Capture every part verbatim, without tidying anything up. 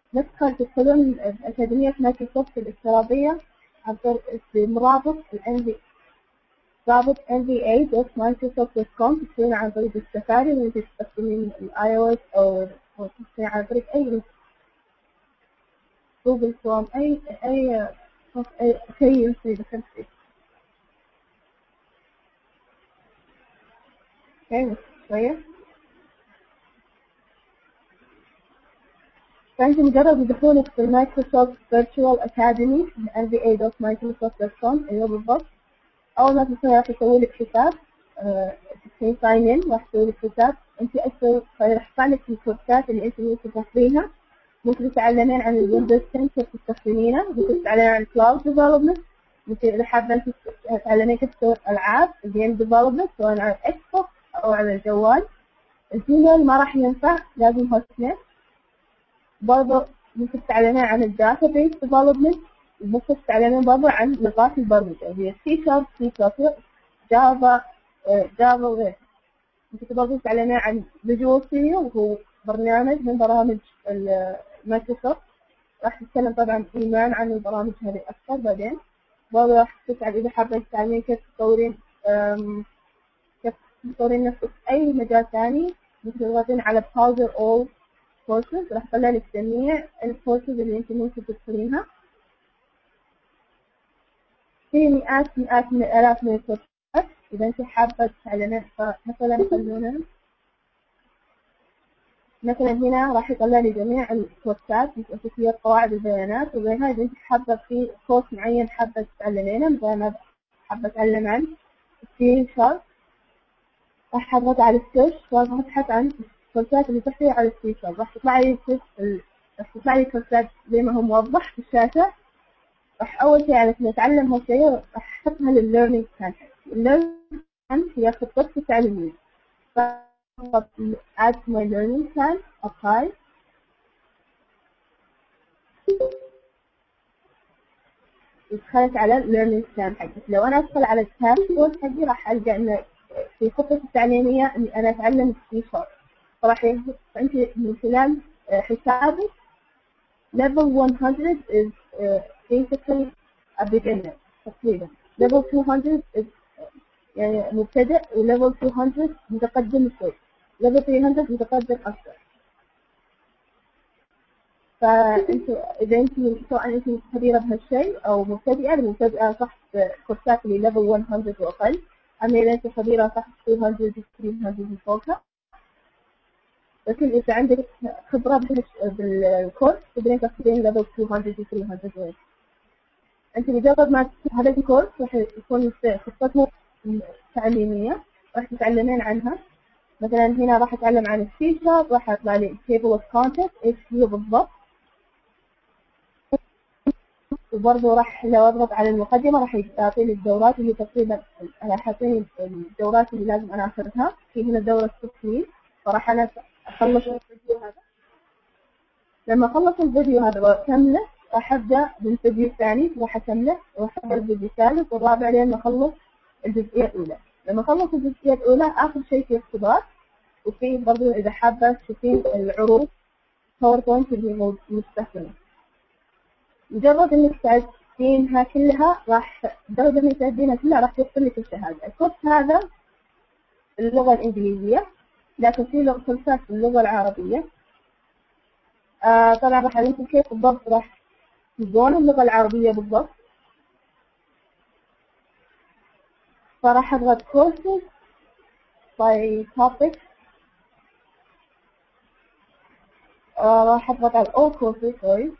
ندخل تدخلون أكاديمية مايكروسوفت الافتراضية عن طريق مرابط ال رابط إن في إيه دوت مايكروسوفت دوت كوم. تدخلون عن طريق السفاري اللي تستخدمين الآي أو إس أو تدخلون عن طريق أي جوجل كروم، أي أي أي شيء يمكن دخلت فيه. أوكي شوية. فأنتم مجرد تدخلون في مايكروسوفت فيرتشوال أكاديمي إن في إيه دوت مايكروسوفت دوت كوم. أيوه بالضبط. أول ما تدخلون راح يسوي لك حساب، تسوي ساين إن، راح يسوي لك حساب. أنت أسوي راح يطلع لك الكورسات اللي أنت ممكن تاخذينها. ممكن تتعلمين عن الويندوز عشرة كيف تستخدمينه، ممكن تتعلمين عن الكلاود ديفلوبمنت، ممكن إذا حابة تتعلمين كيف تسوي ألعاب الجيم ديفلوبمنت سواء على الإكس بوكس أو على الجوال. الجيميل ما راح ينفع، لازم هوست نت. برضه ممكن تتعلمين عن الداتا بيس ديفلوبمنت، ممكن تتعلمين برضه عن لغات البرمجة هي سي شارب، سي شارب، جافا، جافا وغيره. ممكن برضه تتعلمين عن فيجوال ستوديو وهو برنامج من برامج مايكروسوفت. راح نتكلم طبعا إيمان عن البرامج هذه أكثر بعدين. برضه راح تساعد إذا حابة تتعلمين كيف تطورين كيف تطورين نفسك في أي مجال ثاني. ممكن تضغطين على Browser All Courses، راح تطلع لك جميع الكورسز اللي أنت ممكن تدخلينها. في مئات مئات من الآلاف من الكورسات. إذا أنت حابة تتعلمين فمثلا خلونا مثلا هنا راح يطلع لي جميع الكورسات مثل قواعد البيانات وغيرها. إذا أنت حابة في كورس معين حابة تتعلمينه، مثلا أنا حابة أتعلم عن سي شارب، راح أضغط على السيرش وراح أبحث عن الكورسات اللي تحتوي على السي شارب. راح تطلع لي راح تطلع لي كورسات زي ما هو موضح في الشاشة. راح أول شيء على نتعلم هالشيء راح أحطها للليرنينج بلان. الليرنينج بلان هي خطتك التعليمية. add to my learning plan, apply. دخلت على learning plan حقي. لو أنا أدخل على الداشبورد حقي راح ألقى إن في خطة التعليمية إني أنا أتعلم السي شارب. فراح أنت من خلال حسابك level one hundred is uh, basically a beginner تقريبا. level two hundred is يعني مبتدئ، و level two hundred متقدم شوي، level three hundred متقدم أكثر. فأنتوا إذا أنتوا سواء أنتوا خبيرة بهالشيء أو مبتدئة، المبتدئة صح كورسات اللي level one hundred وأقل، أما إذا أنتوا خبيرة صح two hundred three hundred وفوقها. لكن إذا عندك خبرة بالكورس تقدرين تاخذين level two hundred three hundred وين. أنت مجرد ما هذا الكورس راح يكون خطته تعليمية راح تتعلمين عنها. مثلا هنا راح أتعلم عن السي شارب، راح أطلع لي table of contents إيش هي بالضبط. وبرضه راح لو أضغط على المقدمة راح يعطيني الدورات اللي تقريبا أنا حاطين الدورات اللي لازم أنا أخذها. في هنا دورة تصميم، فراح أنا أخلص الفيديو هذا. لما أخلص الفيديو هذا وأكمله راح أبدأ بالفيديو الثاني، راح أكمله وراح أبدأ بالفيديو الثالث والرابع لين ما أخلص الجزئية الأولى. لما أخلص الجزئية الأولى آخر شيء في اختبار. وفي برضه إذا حابة تشوفين العروض باوربوينت اللي مستخدمة، مجرد إنك تعدينها كلها راح مجرد إنك تعدينها كلها راح تدخل لك الشهادة. الكورس هذا باللغة الإنجليزية، لكن في لغة كورسات باللغة العربية. آه طبعا راح أعلمكم كيف بالضبط راح تجون اللغة العربية بالضبط. فراح أضغط courses by topic. آه راح أضغط على all courses sorry.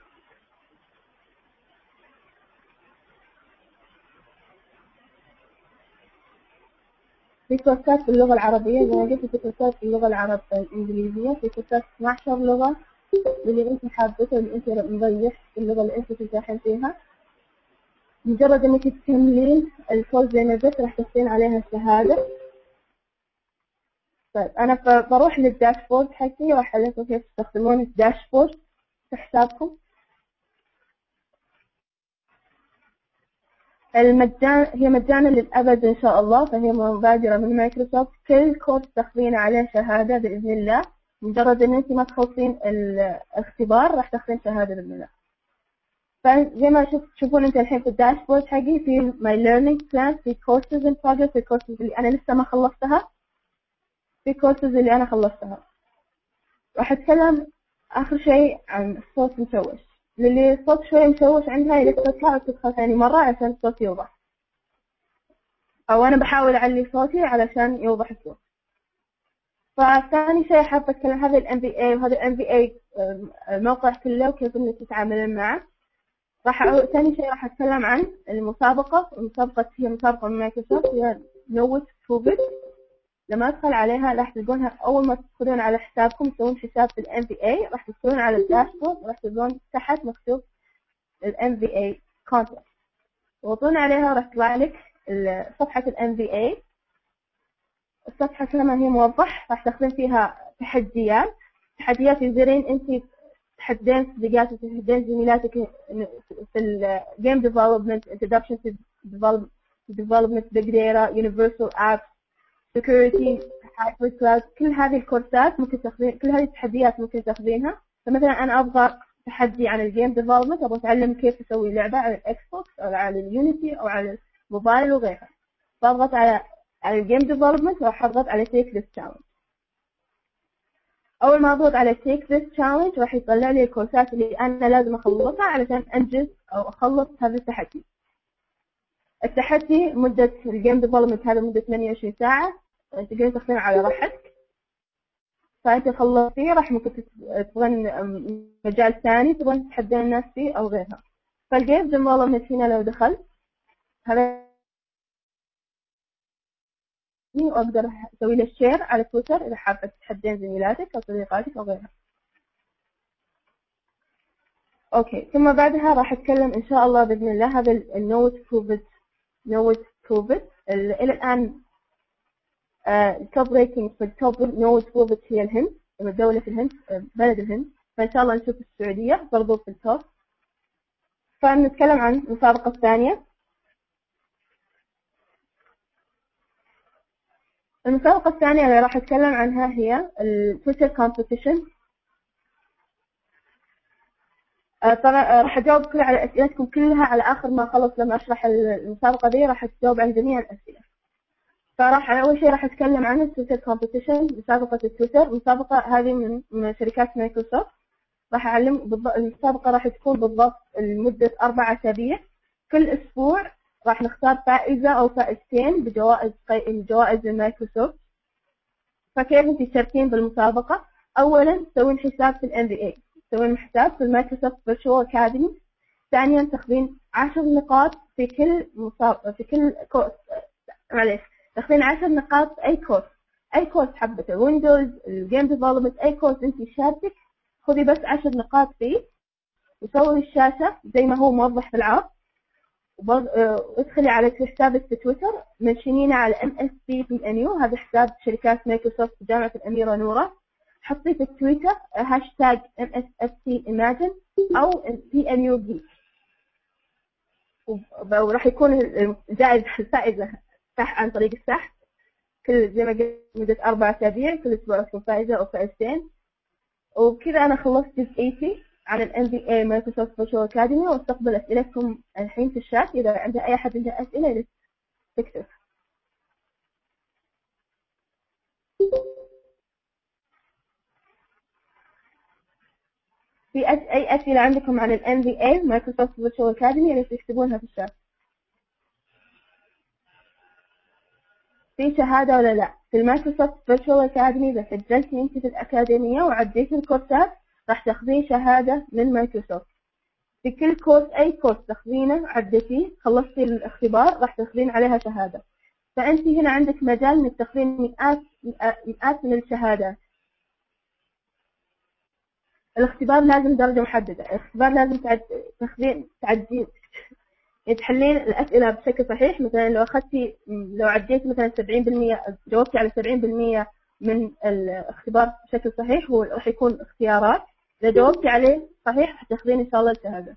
في كورسات باللغة العربية زي ما قلت، في كورسات باللغة العربية الإنجليزية، في كورسات اثنا عشر لغة اللي أنت حابته اللي أنت مريح اللغة اللي أنت ترتاحين فيها. مجرد إنك تكملين الكورس زي ما قلت راح تحصلين عليها الشهادة. طيب أنا بروح للداشبورد حقي راح أعلمكم كيف تستخدمون الداشبورد في حسابكم. المجان هي مجانا للأبد إن شاء الله، فهي مبادرة من مايكروسوفت. كل كورس تاخذين عليه شهادة بإذن الله. مجرد ان انت ما تخلصين الاختبار راح تاخذين شهاده باذن الله. فزي ما شفت تشوفون انت الحين في الداشبورد حقي في my learning plan، في courses in progress، في courses اللي انا لسه ما خلصتها، في courses اللي انا خلصتها. راح اتكلم اخر شيء عن الصوت مشوش، للي الصوت شوي مشوش عندها يلفتها وتدخل ثاني مرة عشان الصوت يوضح، او انا بحاول اعلي صوتي علشان يوضح الصوت. فثاني شيء حابة اتكلم هذا الام بي اي، وهذا الام بي اي الموقع كله وكيف انك تتعاملين معه. راح أقول ثاني شيء راح اتكلم عن المسابقة. المسابقة هي مسابقة من مايكروسوفت، هي نوت كوفيد. لما ادخل عليها راح تلقونها اول ما تدخلون على حسابكم تسوون حساب في الام بي اي، راح تدخلون على الداشبورد راح تلقون تحت مكتوب الام بي اي كونتاكت، تضغطون عليها راح تطلع لك صفحة الام بي اي. الصفحة كما هي موضح راح تاخذين فيها تحديات، تحديات يقدرين انت تحدين صديقاتك وتحدين زميلاتك في الجيم ديفلوبمنت، انتروداكشن تو ديفلوبمنت، بيج داتا، يونيفرسال ابس، سكيورتي، هايبر كلاود. كل هذه الكورسات ممكن تاخذين، كل هذه التحديات ممكن تاخذينها. فمثلا انا ابغى تحدي عن الجيم ديفلوبمنت، ابغى اتعلم كيف اسوي لعبة على الاكس بوكس او على اليونيتي او على الموبايل وغيرها، فاضغط على على الجيم ديفلوبمنت وراح اضغط على تيك ذس تشالنج. اول ما اضغط على تيك ذس تشالنج راح يطلع لي الكورسات اللي انا لازم اخلصها علشان انجز او اخلص هذا التحدي. التحدي مدة الجيم ديفلوبمنت هذا مدة ثمانية وعشرين ساعة، تقدرين تاخذين على راحتك. فانت خلصتيه راح ممكن تبغين مجال ثاني تبغين تتحدين الناس فيه او غيرها. فالجيم ديفلوبمنت هنا لو دخلت هذا واقدر اسوي له شير على تويتر اذا حابه تتحدين زميلاتك او صديقاتك او غيرها. اوكي، ثم بعدها راح اتكلم ان شاء الله باذن الله هذا النوت كوفيد. نوت كوفيد الى الان التوب ريتنج في التوب نوت كوفيد هي الهند، دولة الهند، بلد الهند. فان شاء الله نشوف السعودية برضو في التوب. فنتكلم عن المسابقة الثانية. المسابقة الثانية اللي راح اتكلم عنها هي التويتر كومبيتيشن. طبعا راح اجاوب كل على اسئلتكم كلها على اخر ما اخلص. لما اشرح المسابقة دي راح تجاوب عن جميع الاسئلة. فراح اول شيء راح اتكلم عن التويتر كومبيتيشن، مسابقة التويتر. المسابقة هذه من من شركات مايكروسوفت. راح اعلم بالضبط المسابقة راح تكون بالضبط لمدة اربع اسابيع. كل اسبوع راح نختار فائزة او فائزتين بجوائز جوائز مايكروسوفت. فكيف انت تشاركين بالمسابقة؟ اولا تسوين حساب في الام بي اي، تسوين حساب في المايكروسوفت فيرتشوال اكاديمي. ثانيا تاخذين عشر نقاط في كل مسابقة، في كل كورس، معليش تاخذين عشر نقاط في اي كورس، اي كورس حبة الويندوز، الجيم ديفلوبمنت، اي كورس انت شاركك خذي بس عشر نقاط فيه، وسوي الشاشة زي ما هو موضح في العرض. وادخلي على حسابك في تويتر منشنينه على ام اس بي بي ان يو، هذا حساب شركات مايكروسوفت جامعة الأميرة نورة. حطي في تويتر هاشتاج ام اس اف تي ايماجن او بي ان يو بي، وراح يكون الجائزة الفائزة سحب عن طريق السحب. كل زي ما قلت مدة أربع أسابيع، كل أسبوع تكون فائزة أو فائزتين. وبكذا أنا خلصت جزئيتي على ال إم بي إيه مايكروسوفت فيرتشوال أكاديمي، واستقبل أسئلتكم الحين في الشات إذا عند أي أحد عنده أسئلة تكتب. في أي أسئلة عندكم عن ال إم بي إيه مايكروسوفت فيرتشوال أكاديمي اللي تكتبونها في الشات. في شهادة ولا لا؟ في المايكروسوفت فيرتشوال أكاديمي إذا سجلتي أنت في الأكاديمية وعديتي الكورسات راح تاخذين شهادة من مايكروسوفت. في كل كورس، أي كورس تاخذينه عديتيه خلصتي الاختبار راح تاخذين عليها شهادة. فأنت هنا عندك مجال إنك تاخذين مئات مئات من الشهادات. الاختبار لازم درجة محددة، الاختبار لازم تعد تاخذين تعدين تحلين الأسئلة بشكل صحيح. مثلا لو أخذتي لو عديت مثلا سبعين بالمية، جاوبتي على سبعين بالمية من الاختبار بشكل صحيح، هو راح يكون اختيارات، إذا جاوبتي عليه صحيح راح تاخذين إن شاء الله الشهادة.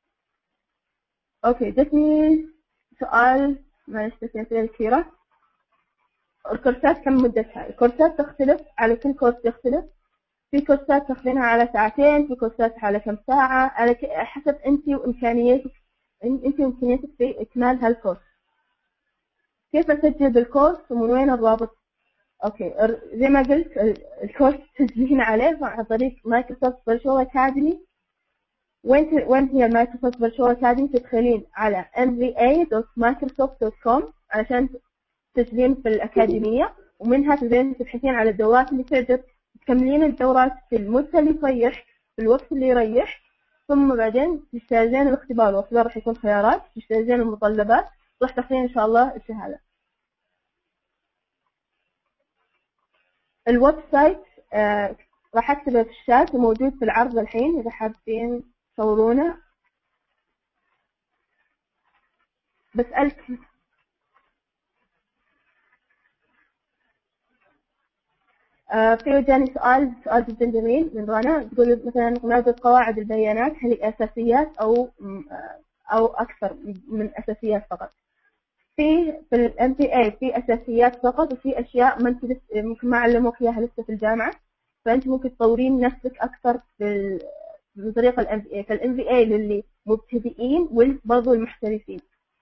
أوكي، جتني سؤال معلش بس أسئلة كثيرة. الكورسات كم مدتها؟ الكورسات تختلف، على كل كورس يختلف. في كورسات تاخذينها على ساعتين، في كورسات على كم ساعة، على حسب أنت وإمكانياتك أنت وإمكانياتك في إكمال هالكورس. كيف أسجل بالكورس ومن وين الرابط؟ أوكي، زي ما قلت الكورس تسجلين عليه عن طريق مايكروسوفت فيرتشوال أكاديمي. وين وين هي مايكروسوفت فيرتشوال أكاديمي؟ تدخلين على إم في إيه دوت مايكروسوفت دوت كوم عشان تسجلين في الأكاديمية، ومنها تقدرين تبحثين على الدورات اللي تعجب، تكملين الدورات في المدة اللي يريح، في الوقت اللي يريح، ثم بعدين تجتازين الاختبار. والاختبار راح يكون خيارات، تجتازين المتطلبات، راح تاخذين إن شاء الله الشهادة. الويب سايت آه راح أكتبه في الشات وموجود في العرض الحين إذا حابين تصورونه. بسألك آه في جاني سؤال سؤال جدا جميل من رنا، تقول مثلا مادة قواعد البيانات هل هي أساسيات أو أو أكثر من أساسيات فقط؟ في في ال إم بي إيه في أساسيات فقط، وفي أشياء ما أنت ممكن ما علموك إياها لسه في الجامعة، فأنت ممكن تطورين نفسك أكثر في من طريق ال إم بي إيه. فال إم بي إيه للي مبتدئين وبرضو المحترفين.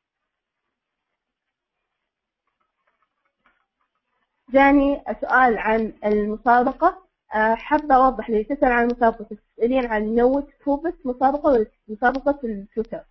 جاني سؤال عن المسابقة، حابة أوضح لي تسأل عن المسابقة، تسألين عن نوة كوبس مسابقة ولا مسابقة التويتر؟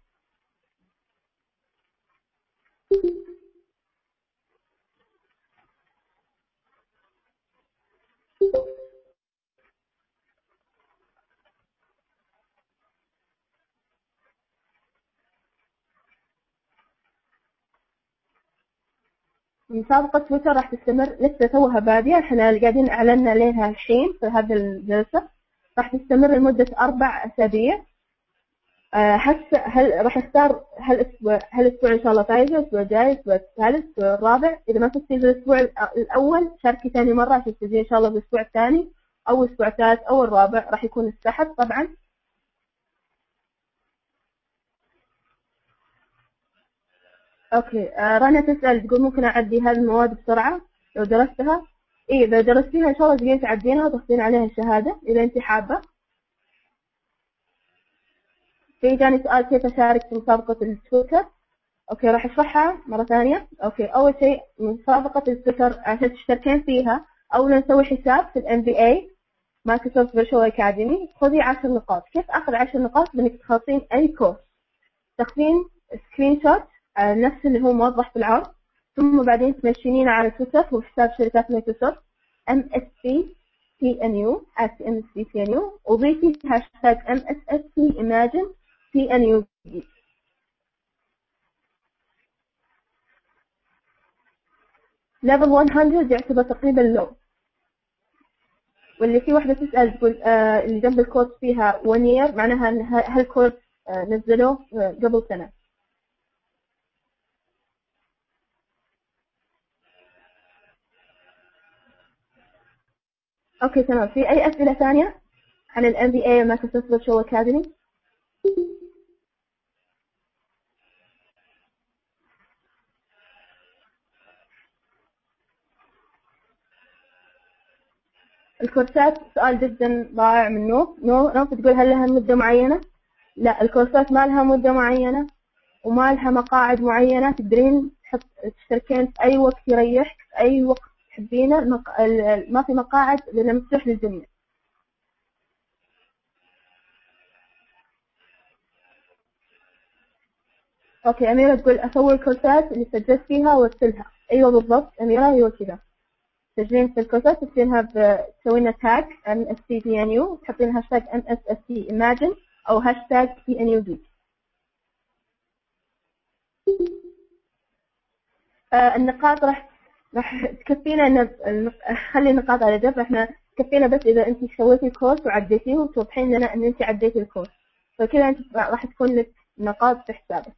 مسابقة تويتر راح تستمر، لسه توها بادية، احنا قاعدين اعلنا عليها الحين في هذه الجلسة. راح تستمر لمدة أربع أسابيع. هسه هل راح اختار هالأسبوع هالأسبوع إن شاء الله فايزة، الأسبوع الجاي، الأسبوع الثالث، الأسبوع الرابع. إذا ما فزتي الأسبوع الأول شاركي ثاني مرة عشان تفوزين إن شاء الله بالأسبوع الثاني أو الأسبوع الثالث أو الرابع. راح يكون السحب طبعا. أوكي، آه رنا تسأل تقول ممكن أعدي هذه المواد بسرعة لو درستها؟ إيه، إذا درستيها إن شاء الله تقدرين تعدينها وتاخذين عليها الشهادة إذا أنت حابة. في جاني سؤال كيف أشارك في مسابقة التويتر؟ أوكي، راح أشرحها مرة ثانية. أوكي، أول شيء مسابقة التويتر عشان تشتركين فيها أولا نسوي حساب في ال إم بي إيه مايكروسوفت فيرتشوال أكاديمي. خذي عشر نقاط. كيف أخذ عشر نقاط؟ بإنك تخلصين أي كورس، تاخذين سكرين شوت نفس اللي هو موضح في العرض، ثم بعدين تمشينين على تويتر وحساب شركات مايكروسوفت إم إس سي سي إن يو at إم إس سي سي إن يو، وضيفي هاشتاج إم إس إس سي Imagine سي إن يو. ليفل مية يعتبر تقريبا لو. واللي في واحدة تسأل تقول آه اللي جنب الكورس فيها one year، معناها ان هالكورس آه نزلوه آه قبل سنة. اوكي تمام. في اي اسئلة ثانية عن ال إم بي إيه مايكروسوفت فيرتشوال أكاديمي؟ الكورسات سؤال جدا رائع من نوف. نوف نوف تقول هل لها مدة معينة؟ لا، الكورسات ما لها مدة معينة وما لها مقاعد معينة. تقدرين تحط تشتركين في أي وقت يريحك، في أي وقت تحبينه. المق... ما في مقاعد لأنه مفتوح للجميع. اوكي، أميرة تقول أصور الكورسات اللي سجلت فيها وارسلها. أيوة بالضبط أميرة، أيوة كذا. تسجلين في الكورسات تسوينها تسوينها تاج إم إس سي سي إن يو، تحطين هاشتاج إم إس إس سي Imagine أو هاشتاج سي إن يو دي. آه النقاط راح راح تكفينا إن خلي النقاط على جنب. احنا تكفينا بس إذا أنت سويتي الكورس وعديتيه وتوضحين لنا إن أنت عديتي الكورس، فكذا أنت راح تكون لك نقاط في حسابك.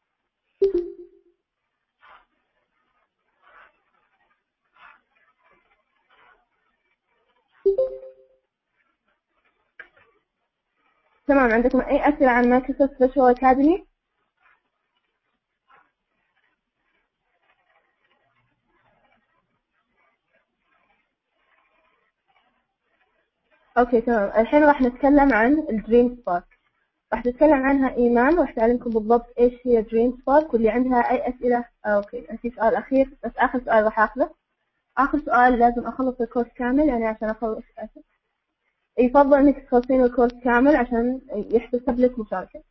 تمام. عندكم أي أسئلة عن مايكروسوفت فيرتشوال أكاديمي؟ اوكي تمام. الحين راح نتكلم عن الدريم سبارك. راح نتكلم عنها ايمان، وراح تعلمكم بالضبط ايش هي دريم سبارك، واللي عندها اي اسئله. اوكي في سؤال اخير، بس اخر سؤال راح اخذه. اخر سؤال لازم اخلص الكورس كامل، يعني عشان اخلص أسف. يفضل انك تخلصين الكورس كامل عشان يحتسب لك مشاركه.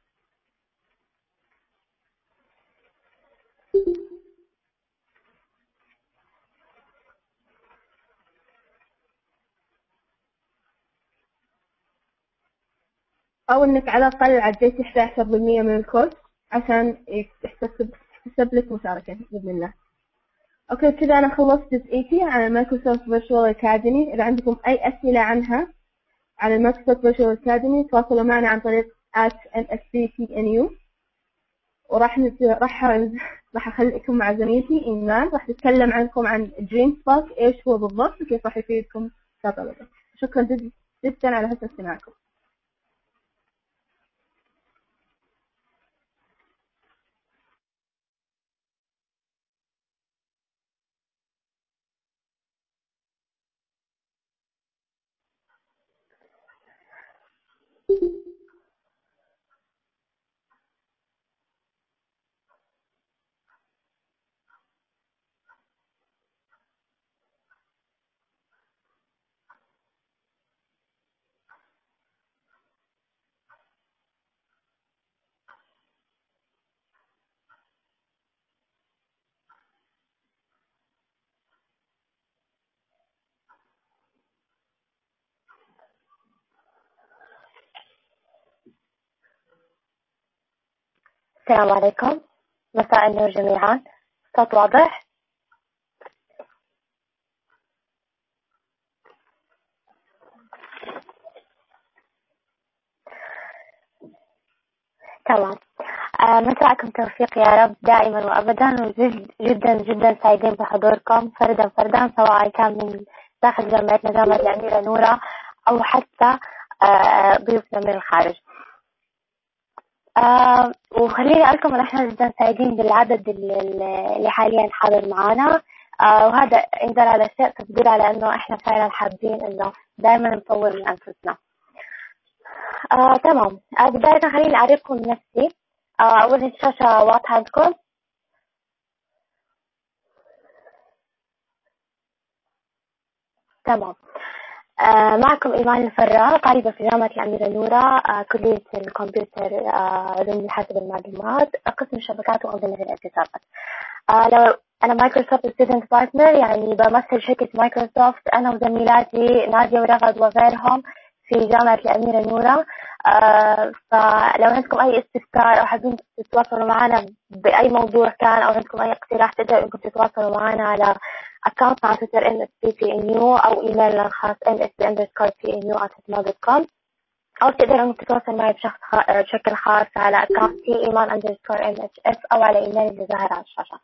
او انك على الاقل عديتي إحدى عشر بالمية من الكورس عشان يحتسب يحتسب لك مشاركه باذن الله. اوكي كذا انا خلصت جزئيتي عن مايكروسوفت فيرتشوال اكاديمي. اذا عندكم اي اسئله عنها عن المايكروسوفت فيرتشوال اكاديمي تواصلوا معنا عن طريق at ام اس بي تي ان يو. وراح نت... راح راح اخليكم مع زميلتي ايمان، راح تتكلم عنكم عن دريم سبارك ايش هو بالضبط وكيف راح يفيدكم كطلبه. شكرا جدا جدا على حسن استماعكم. السلام عليكم، مساء النور جميعا. صوت واضح؟ تمام. آه مساءكم توفيق يا رب دائما وابدا، وجد جدا جدا سعيدين بحضوركم فردا فردا، سواء كان من داخل جامعتنا جامعة الأميرة نورة او حتى آه ضيوفنا من الخارج. آه وخليني أقول لكم أن احنا جدا سعيدين بالعدد اللي حاليا حاضر معنا. آه وهذا إن دل على شيء تدل على أنه احنا فعلا حابين أنه دائما نطور من أنفسنا. آه تمام. آه بداية خليني أعرفكم نفسي. آه أول الشاشة واضحة عندكم؟ تمام. آه معكم إيمان الفراء، طالبة في جامعة الأميرة نورة، آه كلية الكمبيوتر، آه علوم الحاسب المعلومات، قسم الشبكات وأنظمة الاتصالات. آه لو أنا مايكروسوفت ستودنت بارتنر، يعني بمثل شركة مايكروسوفت أنا وزميلاتي نادية ورغد وغيرهم في جامعة الأميرة نورة. آه فلو عندكم أي استفسار أو حابين تتواصلوا معنا بأي موضوع كان، أو عندكم أي اقتراح، تقدروا إنكم تتواصلوا معنا على أكاونت على تويتر ام اس بي تي ان يو، أو إيميلنا الخاص ام اس بي underscore تي ان يو at hotmail dot com، أو تقدروا إنكم تتواصلوا معي بشخص خ... بشكل خاص على أكاونت تي إيمان underscore ام اتش اف، أو على إيميل اللي ظاهر على الشاشة.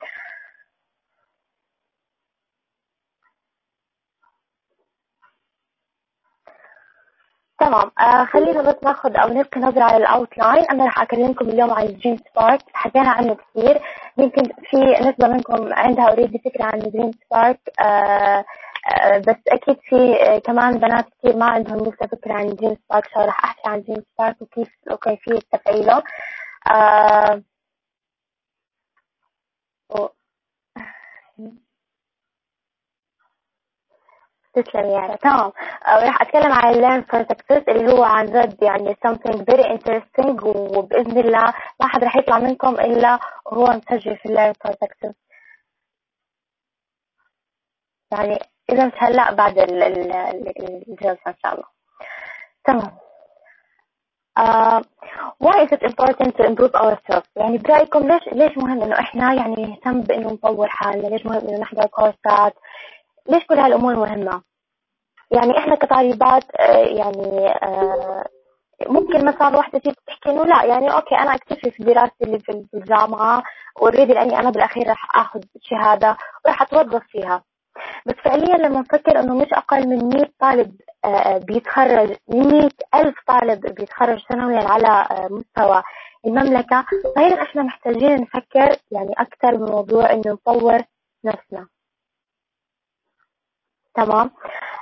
تمام. آه خلينا بس ناخذ او نلقي نظره على الاوتلاين. انا راح اكلمكم اليوم عن دريم سبارك. حكينا عنه كثير، يمكن في نسبه منكم عندها اوريدي فكره عن دريم سبارك، آه آه بس اكيد في آه كمان بنات كثير ما عندهم لسه فكره عن دريم سبارك، فراح احكي عن دريم سبارك وكيف وكيفيه تفعيله. آه تسلم يا رب. تمام. آه، راح اتكلم عن learn for success، اللي هو عن جد يعني something very interesting، وباذن الله ما حد راح يطلع منكم الا وهو مسجل في learn for success، يعني اذا مش هلا بعد ال- ال- ال- الجلسه ان شاء الله. تمام. Uh, why is it important to improve ourselves؟ يعني برأيكم ليش ليش مهم انه احنا يعني نهتم بانه نطور حالنا؟ ليش مهم انه نحضر كورسات؟ ليش كل هالامور مهمه؟ يعني احنا كطالبات آه، يعني آه، ممكن مثلا واحدة تيجي تحكي انه لا، يعني اوكي انا اكتفي في دراستي اللي في الجامعة اوريدي، لاني انا بالاخير راح اخذ شهادة وراح اتوظف فيها. بس فعليا لما نفكر انه مش اقل من مية طالب آه، بيتخرج، مية الف طالب بيتخرج سنويا على آه، مستوى المملكة، فهنا احنا محتاجين نفكر يعني اكثر بموضوع انه نطور نفسنا. تمام.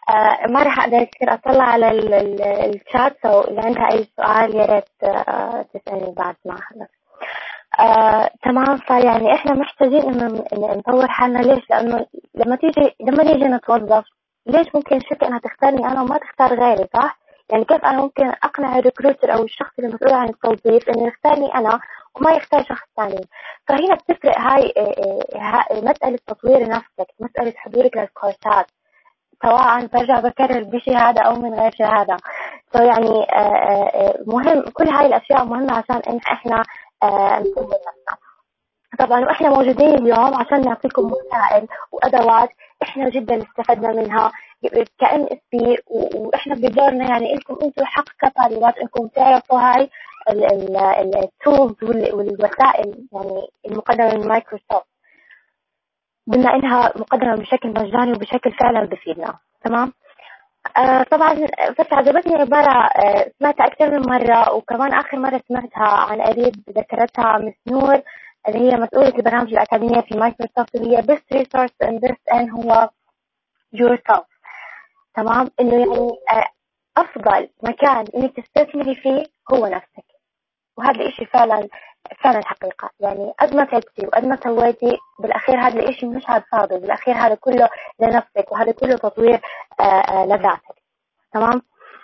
آه ما راح أقدر كثير أطلع على الشات، سو إذا عندها أي سؤال يا ريت آه تسألني بعد ما أخلص. آه، تمام. فيعني إحنا محتاجين إنه نطور حالنا. ليش؟ لأنه لما تيجي لما نيجي نتوظف، ليش ممكن الشركة إنها تختارني أنا وما تختار غيري؟ صح؟ يعني كيف أنا ممكن أقنع الريكروتر أو الشخص اللي مسؤول عن التوظيف إنه يختارني أنا وما يختار شخص ثاني؟ فهنا بتفرق هاي مسألة تطوير نفسك، مسألة حضورك للكورسات، سواء برجع بكرر بشهادة أو من غير شهادة. يعني مهم، كل هاي الأشياء مهمة عشان إن إحنا نطور نفسنا. طبعا وإحنا موجودين اليوم عشان نعطيكم وسائل وأدوات إحنا جدا استفدنا منها كأن اس بي، وإحنا بدورنا يعني إلكم أنتم حق كطالبات إنكم تعرفوا هاي التولز والوسائل يعني المقدمة من مايكروسوفت، بما إنها مقدمة بشكل مجاني وبشكل فعلا بفيدنا. تمام. آه طبعا بس عجبتني عبارة آه سمعتها أكثر من مرة، وكمان آخر مرة سمعتها عن قريب ذكرتها مس نور اللي هي مسؤولة البرامج الأكاديمية في مايكروسوفت، اللي هي best resource in this and هو yourself. تمام. إنه يعني آه أفضل مكان إنك تستثمري فيه هو نفسك، وهذا الإشي فعلا فعلا حقيقة. يعني قد ما تعبتي وقد ما سويتي، بالأخير هذا الإشي مش عاد فاضي، بالأخير هذا كله لنفسك، وهذا كله تطوير آه آه لذاتك. تمام.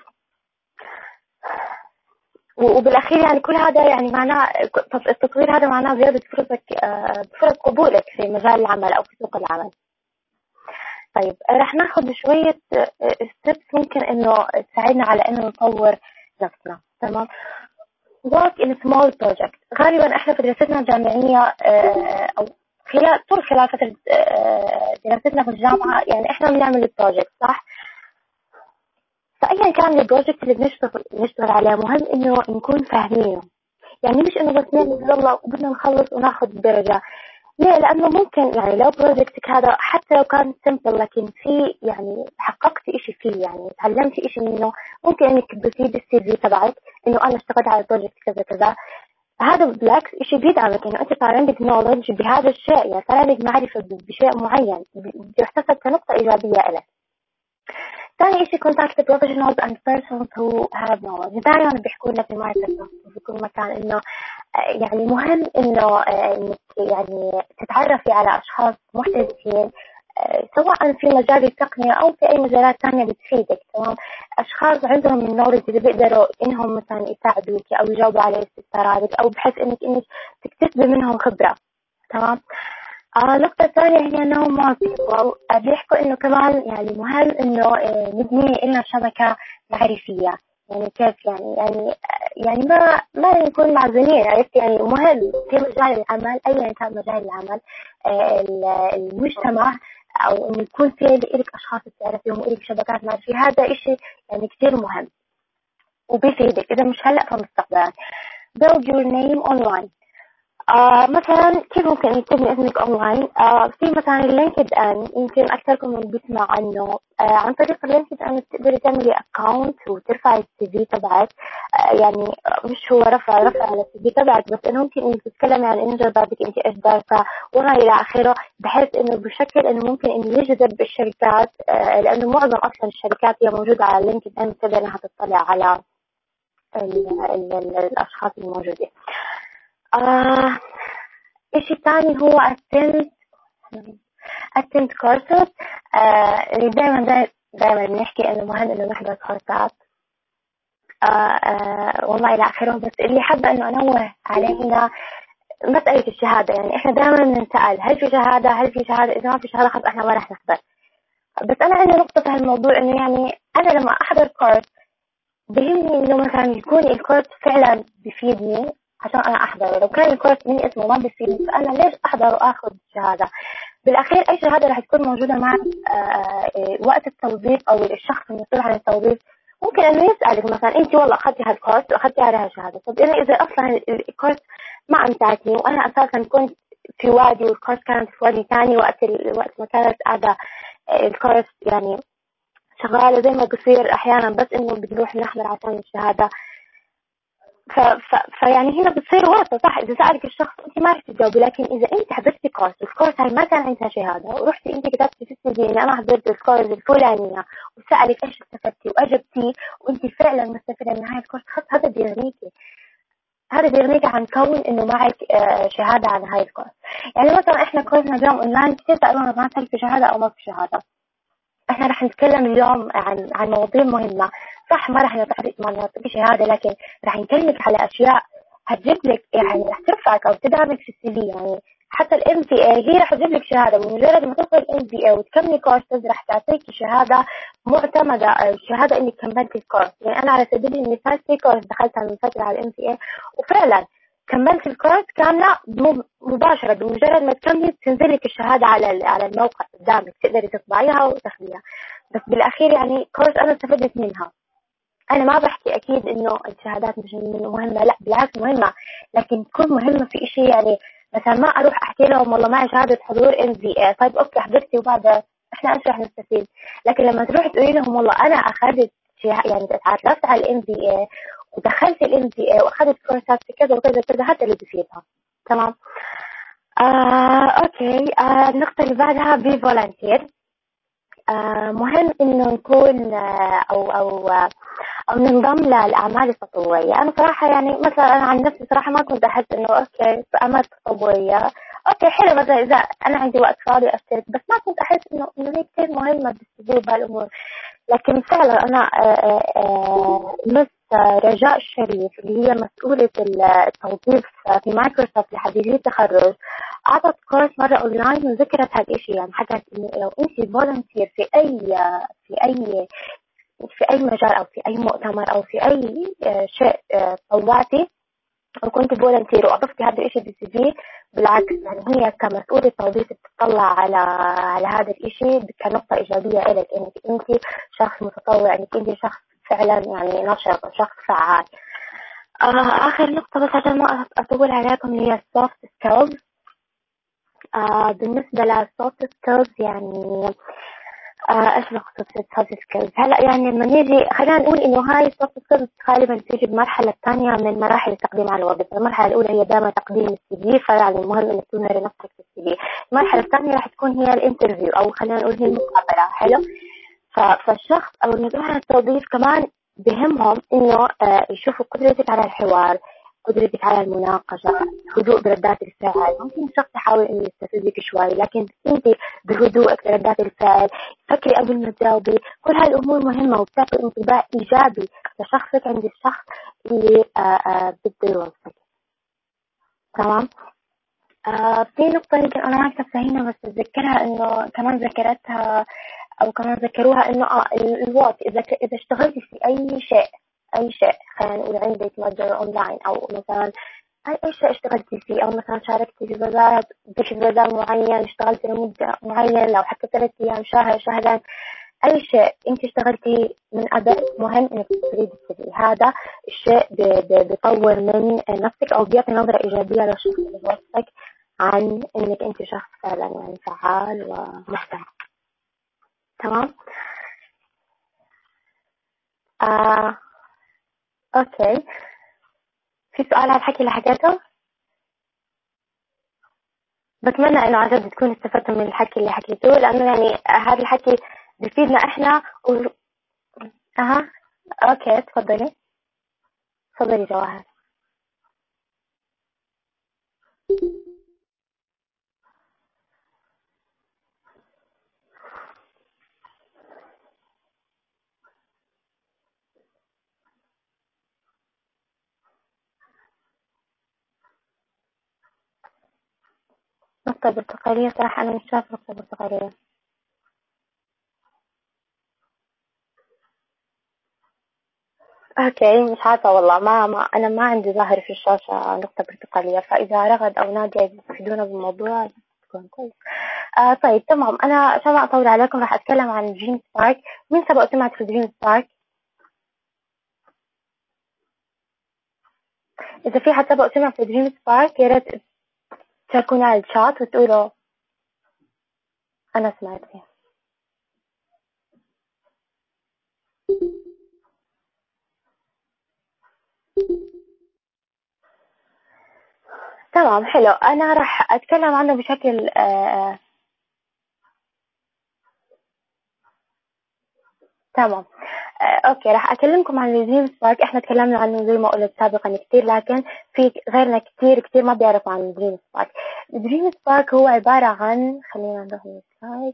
وبالأخير يعني كل هذا يعني معناه التطوير، هذا معناه زيادة فرصك فرص قبولك في مجال العمل أو في سوق العمل. طيب رح ناخذ شوية ستيبس ممكن إنه تساعدنا على إنه نطور نفسنا. تمام. work in small project. غالبا إحنا في دراستنا الجامعية أو خلال طول خلال فترة دراستنا في الجامعة يعني إحنا بنعمل البروجكت، صح؟ فأيا كان البروجكت اللي بنشتغل نشتغل عليه، مهم إنه نكون فاهمينه. يعني مش إنه بس نعمل يلا وبدنا نخلص وناخذ درجة. ليه؟ لأنه ممكن يعني لو بروجكتك هذا حتى لو كان سمبل، لكن في يعني حققت إشي فيه، يعني تعلمت إشي منه، ممكن إنك تفيد السي في تبعك إنه أنا اشتغلت على بروجكت كذا كذا. هذا بالعكس إشي بيدعمك إنه أنت صار عندك نولج بهذا الشيء، يعني صار عندك معرفة بشيء معين، بيحتسب كنقطة إيجابية لك. ثاني شيء contact professionals and persons who have knowledge. دائما بيحكوا لنا في مايكروسوفت في كل مكان إنه يعني مهم إنه يعني تتعرفي على أشخاص محترفين، سواء في مجال التقنية أو في أي مجالات ثانية بتفيدك. تمام. أشخاص عندهم النولج اللي بيقدروا إنهم مثلا يساعدوك أو يجاوبوا على استفساراتك، أو بحيث إنك إنك تكتسبي منهم خبرة. تمام. آه نقطة ثانية هي إنه ما بيحكوا إنه كمان يعني مهم إنه نبني لنا شبكة معرفية. يعني كيف يعني يعني يعني ما ما نكون معزولين، عرفت؟ يعني مهم في مجال العمل، أيا كان مجال العمل، آه المجتمع، أو إنه يكون في لك أشخاص تعرفيهم ولك شبكات معرفية. هذا إشي يعني كتير مهم وبيفيدك إذا مش هلأ فمستقبلا. build your name online. آه مثلا كيف ممكن تبني اسمك أونلاين؟ آه في مثلا اللينكد إن، يمكن أكثركم من بيسمع عنه. آه عن طريق اللينكد إن تقدري تعملي أكاونت وترفعي السي في تبعك. آه يعني مش هو رفع رفع على السي في تبعك بس، إنه ممكن إنك تتكلمي عن إنجازاتك أنت إيش دارسة وما إلى آخره، بحيث إنه بشكل إنه ممكن إنه يجذب الشركات. آه لأنه معظم أصلا الشركات هي موجودة على اللينكد إن، تقدر إنها تطلع على ال ال ال الأشخاص الموجودين. آه إيش الثاني هو attend attend courses. آه دائما دائما نحكي إنه مهم إنه نحضر كورسات آه آه والله إلى آخره. بس اللي حابة إنه أنوه علينا مسألة الشهادة. يعني إحنا دائما نسأل هل في شهادة هل في شهادة إذا ما في شهادة خلاص إحنا ما رح نحضر. بس أنا عندي نقطة في هالموضوع، إنه يعني أنا لما أحضر كورس بهمني إنه مثلا يكون الكورس فعلا بيفيدني عشان أنا أحضره. لو كان الكورس من اسمه ما بيفيدني فأنا ليش أحضر وأخذ شهادة؟ بالأخير أي شهادة رح تكون موجودة معك وقت التوظيف، أو الشخص المسؤول عن التوظيف ممكن إنه يسألك مثلا أنت والله أخذتي هالكورس وأخذتي عليها شهادة. طب إذا إذا أصلا الكورس ما أمتعتني وأنا أساسا كنت في وادي والكورس كانت في وادي ثاني، وقت وقت ما كانت قاعدة الكورس يعني شغالة زي ما بصير أحيانا، بس إنه بنروح نحضر عشان الشهادة. ف... ف... فيعني هنا بتصير ورطة. صح، إذا سألك الشخص أنت ما رح تجاوبي، لكن إذا أنت حضرتي كورس والكورس هاي ما كان عندها شهادة ورحتي أنت كتبتي في السي في إني أنا حضرت الكورس الفلانية وسألك إيش استفدتي وأجبتي وأنت فعلا مستفيدة من هاي الكورس، هذا بيغنيكي، هذا بيغنيكي عن كون إنه معك آه شهادة عن هاي الكورس. يعني مثلا إحنا كورسنا اليوم أونلاين كتير سألونا ما في شهادة أو ما في شهادة. احنا رح نتكلم اليوم عن عن مواضيع مهمة. صح، ما رح نعطيك ما نعطيك شهادة، لكن رح نكلمك على أشياء هتجيب لك، يعني رح ترفعك أو تدعمك في السي في. يعني حتى الام بي اي هي رح تجيب لك شهادة، بمجرد ما توصل الام بي اي وتكملي كورسز رح تعطيك شهادة معتمدة، شهادة انك كملتي الكورس. يعني انا على سبيل المثال في كورس دخلتها من فترة على الام بي اي وفعلا كملت الكورس كاملة مباشرة، بمجرد ما تكملي تنزل لك الشهادة على على الموقع قدامك، تقدري تطبعيها وتاخذيها. بس بالأخير يعني كورس أنا استفدت منها. أنا ما بحكي أكيد إنه الشهادات مش مهمة، لا بالعكس مهمة، لكن تكون مهمة في إشي. يعني مثلا ما أروح أحكي لهم والله معي شهادة حضور إم في إيه، طيب أوكي حضرتي وبعد إحنا إيش رح نستفيد؟ لكن لما تروح تقولي لهم والله أنا أخذت يعني تعرفت على الإم في إيه ودخلت الإم في إيه وأخذت كورسات في كذا وكذا كذا، هذا اللي بيفيدها. تمام. آه، أوكي. آه، النقطة اللي بعدها بي فولنتير. آه، مهم إنه نكون آه، أو أو آه، أو ننضم للأعمال التطوعية. أنا صراحة يعني مثلا أنا عن نفسي صراحة ما كنت أحس إنه أوكي في أعمال تطوعية أوكي حلو، مثلا إذا أنا عندي وقت فاضي أشترك، بس ما كنت أحس إنه إنه هي كثير مهمة بالسبب بهالأمور. لكن فعلا أنا آه، آه، مس رجاء الشريف اللي هي مسؤولة التوظيف في مايكروسوفت لحديثي التخرج أعطت كورس مرة أونلاين وذكرت هذا الشيء. يعني حكت إنه لو أنت فولنتير في أي في أي في أي مجال أو في أي مؤتمر أو في أي شيء طوعتي أو كنت فولنتير وأضفتي هذا الشيء بالسي في، بالعكس يعني هي كمسؤولة توظيف بتطلع على على هذا الشيء كنقطة إيجابية لك، إنك أنت شخص متطوع، إنك أنت شخص فعلا يعني نشط وشخص فعال. آه آخر نقطة بس عشان ما أطول عليكم هي السوفت سكيلز. آه بالنسبة للسوفت سكيلز يعني آه ايش نقصد في السوفت سكيلز هلا؟ يعني لما نيجي خلينا نقول انه هاي السوفت سكيلز غالبا تيجي بالمرحله الثانيه من مراحل التقديم على الوظيفه. المرحله الاولى هي دائما تقديم السي في، فيعني مهم انك تظهري نفسك في السي في. المرحله الثانيه راح تكون هي الانترفيو او خلينا نقول هي المقابله. حلو. فالشخص او المسؤول عن التوظيف كمان بهمهم انه آه يشوفوا قدرتك على الحوار، قدرتك على المناقشة، هدوء بردات الفعل. ممكن الشخص يحاول انه يستفزك شوي، لكن انت بهدوء بردات الفعل فكري قبل ما تجاوبي. كل هاي الامور مهمة وبتعطي انطباع ايجابي لشخصك عند الشخص اللي آه آه بده يوظفك. تمام. آه في نقطة يمكن أنا ما كتبتها هنا بس أتذكرها إنه كمان ذكرتها أو كمان ذكروها إنه آه الوقت إذا إذا اشتغلتي في أي شيء أي شيء خلينا نقول عندك متجر أونلاين أو مثلا أي أي شيء اشتغلتي فيه أو مثلا شاركتي في بازار في بازار معين اشتغلتي لمدة معينة لو حتى ثلاث أيام شهر شهرين أي شيء أنت اشتغلتي من قبل مهم إنك تريد السي. هذا الشيء بيطور من نفسك أو بيعطي نظرة إيجابية للشخص اللي بوصفك عن إنك أنت شخص فعلا يعني فعال ومهتم. تمام. آه. أوكي. في سؤال على الحكي اللي حكيته؟ بتمنى إنه عن جد تكونوا استفدتوا من الحكي اللي حكيته، لأنه يعني هذا الحكي بيفيدنا إحنا و... أها. أوكي تفضلي تفضلي جواهر. نقطة برتقالية؟ صراحة أنا مش شايفة نقطة برتقالية. اوكي مش عارفة والله، ما, ما انا ما عندي ظاهر في الشاشة نقطة برتقالية، فاذا رغد او نادية يفيدونا بالموضوع تكون كويس. آه طيب تمام. انا عشان ما اطول عليكم راح اتكلم عن دريم سبارك. مين سبق سمعت في دريم سبارك؟ اذا في حد سبق سمع في دريم سبارك يا ريت تشاركونا على الشات وتقولوا انا سمعت فيه. تمام حلو. أنا راح أتكلم عنه بشكل آه تمام. آه، اوكي، راح اكلمكم عن الدريم سبارك. احنا تكلمنا عنه زي ما قلت سابقا كثير، لكن في غيرنا كثير كثير ما بيعرفوا عن الدريم سبارك. الدريم سبارك هو عبارة عن، خلينا نروح للسلايد.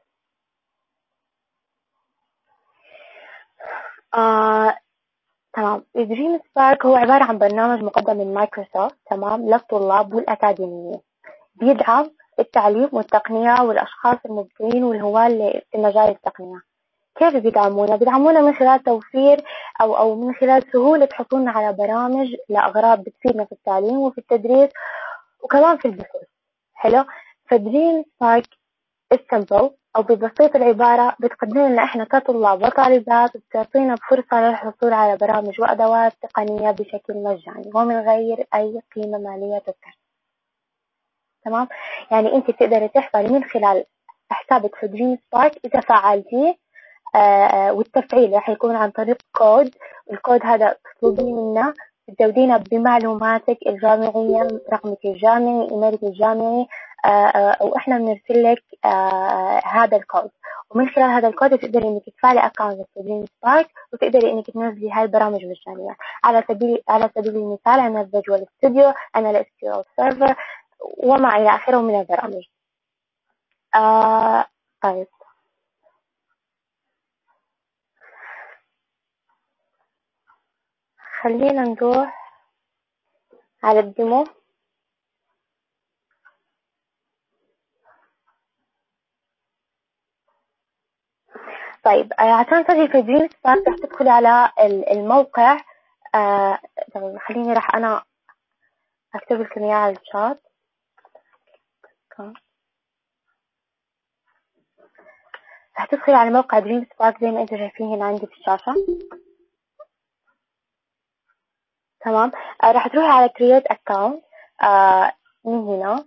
آه، تمام. الدريم سبارك هو عبارة عن برنامج مقدم من مايكروسوفت، تمام، للطلاب والأكاديميين. بيدعم التعليم والتقنية والأشخاص المبدعين والهواة اللي في مجال التقنية. كيف بيدعمونا؟ بيدعمونا من خلال توفير أو أو من خلال سهولة حصولنا على برامج لأغراض بتفيدنا في التعليم وفي التدريس وكمان في البحوث. حلو. فدريم سبارك السمبل أو ببساطة العبارة بتقدم لنا إحنا كطلاب وطالبات، بتعطينا فرصة للحصول على برامج وأدوات تقنية بشكل مجاني ومن غير أي قيمة مالية تذكر. تمام. يعني أنت تقدري تحصلي من خلال حسابك في دريم سبارك إذا فعلتيه. آه والتفعيل راح يكون عن طريق كود. الكود هذا تطلبين منا، تزودينه بمعلوماتك الجامعية، رقمك الجامعي، إيميلك الجامعي، آه آه وإحنا بنرسل لك آه هذا الكود. ومن خلال هذا الكود تقدري إنك تفعلي أكاونت في دريم سبارك وتقدري إنك تنزلي هاي البرامج مجانية. على سبيل على سبيل المثال أنا فيجوال ستوديو، أنا الإسكيورال سيرفر وما إلى آخره من البرامج. آه طيب، خلينا نروح على الديمو. طيب آه، عشان تجي في دريم سبارك رح تدخلي على الموقع. آه، خليني رح أنا أكتب لكم إياه على الشات. رح تدخلي على موقع دريم سبارك زي ما أنتم شايفين هنا عندي في الشاشة. تمام. آه، رح تروحي على create account. آه، من هنا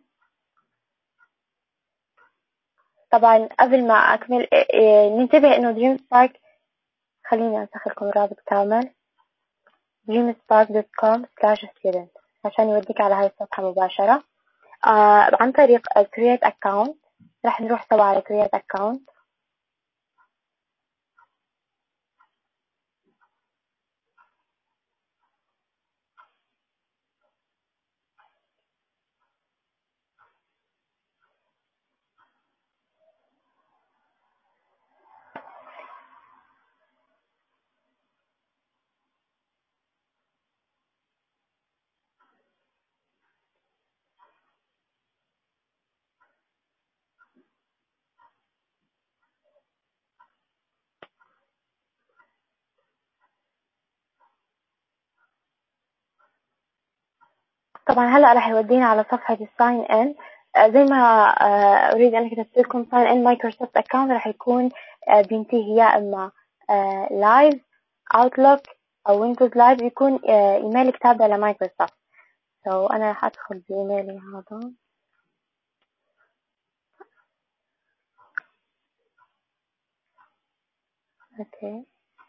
طبعا قبل ما أكمل آه، ننتبه إنه دريم سبارك، خليني أنسخ لكم الرابط كامل، دريم سبارك دوت كوم سلاش ستودنت عشان يوديك على هاي الصفحة مباشرة. آه عن طريق create account. رح نروح سوا على create account. طبعا هلا راح يودينا على صفحة الساين ان. زي ما آه، اريد ان كتبت لكم ساين ان مايكروسوفت اكاونت راح يكون آه، بينتهي يا اما لايف اوتلوك او ويندوز لايف، يكون آه، ايميلك تابع لمايكروسوفت. سو انا راح ادخل بايميلي هذا. اوكي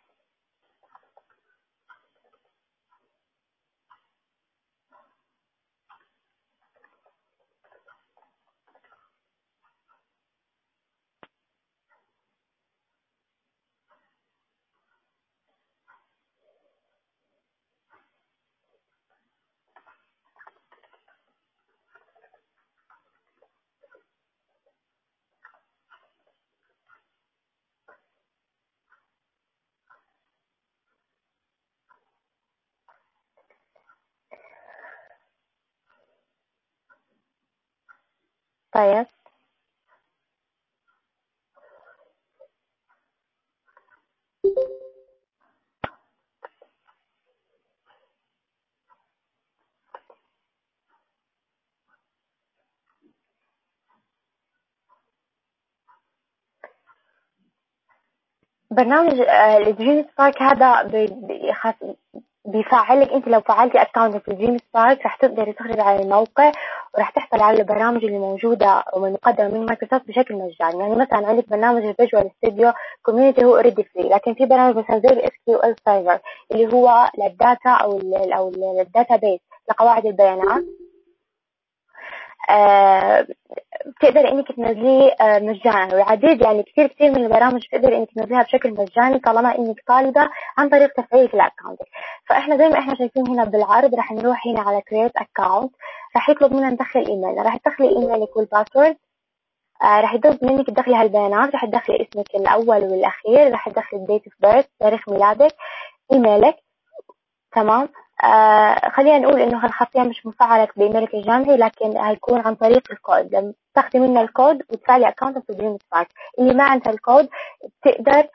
طيب. برنامج الدريم سبارك هذا بيفعلك انت لو فعلتي اكونت في دريم سبارك راح تقدري تخرجي على الموقع وراح تحصل على البرامج اللي موجوده ومقدمه من مايكروسوفت بشكل مجاني. يعني مثلا عندك برنامج الفيجوال ستوديو كوميونتي هو اوريدي فري، لكن في برامج مثلا زي الاس كيو ال سيرفر اللي هو للداتا او ال او الداتا بيس لقواعد البيانات. آه بتقدر انك تنزليه آه مجانا، والعديد يعني كثير كثير من البرامج بتقدر انك تنزليها بشكل مجاني طالما انك طالبه عن طريق تفعيل الاكونت. فاحنا زي ما احنا شايفين هنا بالعرض رح نروح هنا على create account، رح يطلب منا ندخل ايميلنا، رح تدخلي ايميلك والباسورد، آه رح يطلب منك تدخلي هالبيانات، رح تدخلي اسمك الاول والاخير، رح تدخلي date of birth تاريخ ميلادك، ايميلك. تمام. آه خلينا نقول انه هالخاصية مش مفعلة بايميلك الجامعي، لكن هيكون عن طريق الكود، لما تاخذي منا الكود وتفعلي اكونت في دريم سبارك. اللي ما عندها الكود بتقدر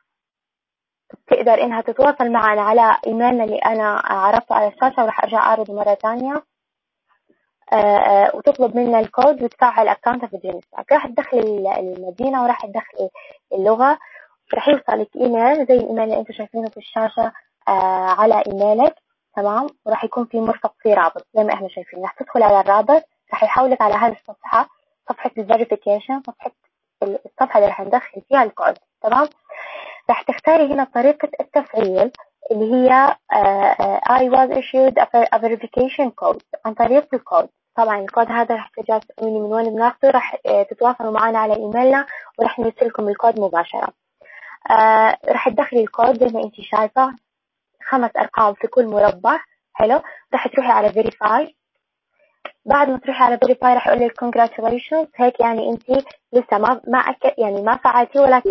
تقدر انها تتواصل معنا على ايميلنا اللي انا عرفته على الشاشة، وراح ارجع اعرضه مرة ثانية. آه وتطلب منا الكود وتفعل اكونت في دريم سبارك. راح تدخلي المدينة وراح تدخلي اللغة، راح يوصلك ايميل زي الايميل اللي انتم شايفينه في الشاشة آه على ايميلك. تمام. وراح يكون في مرفق في رابط زي ما احنا شايفين، راح تدخل على الرابط، راح يحولك على هذه الصفحة، صفحة الفيريفيكيشن، صفحة الصفحة اللي راح ندخل فيها الكود. تمام. راح تختاري هنا طريقة التفعيل اللي هي uh, I was issued a verification code، عن طريق الكود. طبعا الكود هذا راح ترجعوا تسألوني من وين بناخذه، راح تتواصلوا معنا على ايميلنا وراح نرسلكم الكود مباشرة. آه راح تدخلي الكود زي ما انتي شايفة، خمس ارقام في كل مربع. حلو. راح تروحي على verify. بعد ما تروحي على verify راح يقول لك congratulations، هيك يعني انتي لسه ما ما أكد يعني ما فعلتي، ولكن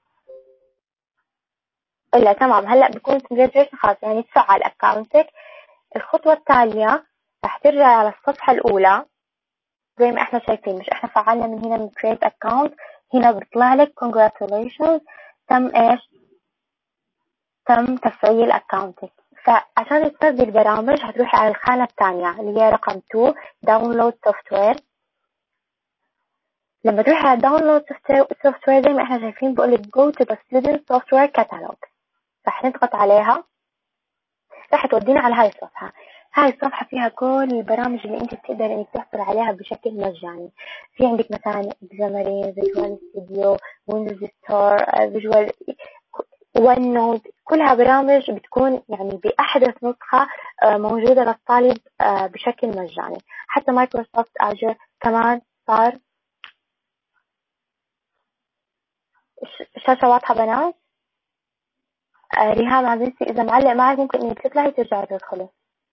الا تمام هلا بكون congratulations خلاص يعني تفعل اكاونتك. الخطوة التالية راح ترجعي على الصفحة الاولى زي ما احنا شايفين، مش احنا فعلنا من هنا من create account، هنا بيطلع لك congratulations تم ايش؟ تم تفعيل اكاونتك. فعشان تنزل برامج هتروحي على الخانة الثانية اللي هي رقم اثنين داونلود سوفت وير. لما تروحي على داونلود سوفت وير زي ما احنا شايفين بقول لك go to the student software catalog، رح نضغط عليها، رح تودينا على هاي الصفحة. هاي الصفحة فيها كل البرامج اللي انت بتقدر انك تحصل عليها بشكل مجاني. في عندك مثلا Xamarin، فيجوال ستوديو، ويندوز ستور، فيجوال ون نوت، كلها برامج بتكون يعني بأحدث نسخة موجودة للطالب بشكل مجاني. حتى مايكروسوفت آجر كمان صار. الشاشة واضحة بنات؟ ريهام عزيزتي إذا معلق معك ممكن إنك تطلعي ترجعي تدخلي.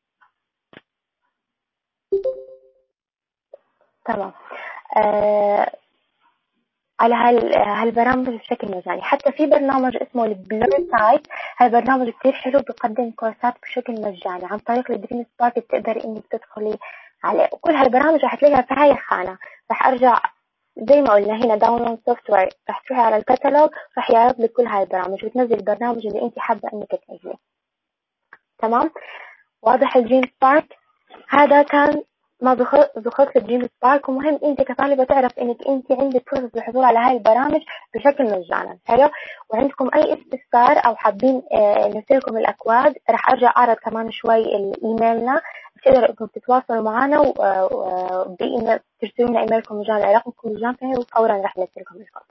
تمام. آه على هال هالبرامج بشكل مجاني. حتى في برنامج اسمه البلور سايت، هالبرنامج كتير حلو، بيقدم كورسات بشكل مجاني عن طريق الدريم سبارك، بتقدري انك تدخلي عليه. وكل هالبرامج رح تلاقيها في هاي الخانة. رح ارجع زي ما قلنا هنا داونلود سوفت وير، رح تروحي على الكتالوج، رح يعرض لك كل هاي البرامج وتنزل البرنامج اللي انت حابة انك تنزليه. تمام. واضح الدريم سبارك؟ هذا كان ما بخص الدريم سبارك. ومهم انت كطالبة تعرف انك انت عندك فرصة الحضور على هاي البرامج بشكل مجانا. حلو. وعندكم اي استفسار او حابين اه نرسلكم الاكواد، رح ارجع اعرض كمان شوي الايميلنا، بتقدروا انكم تتواصلوا معنا وبايميل ترسلوا لنا ايميلكم مجانا رقمكم الجامعي، وفورا رح نرسلكم الكود.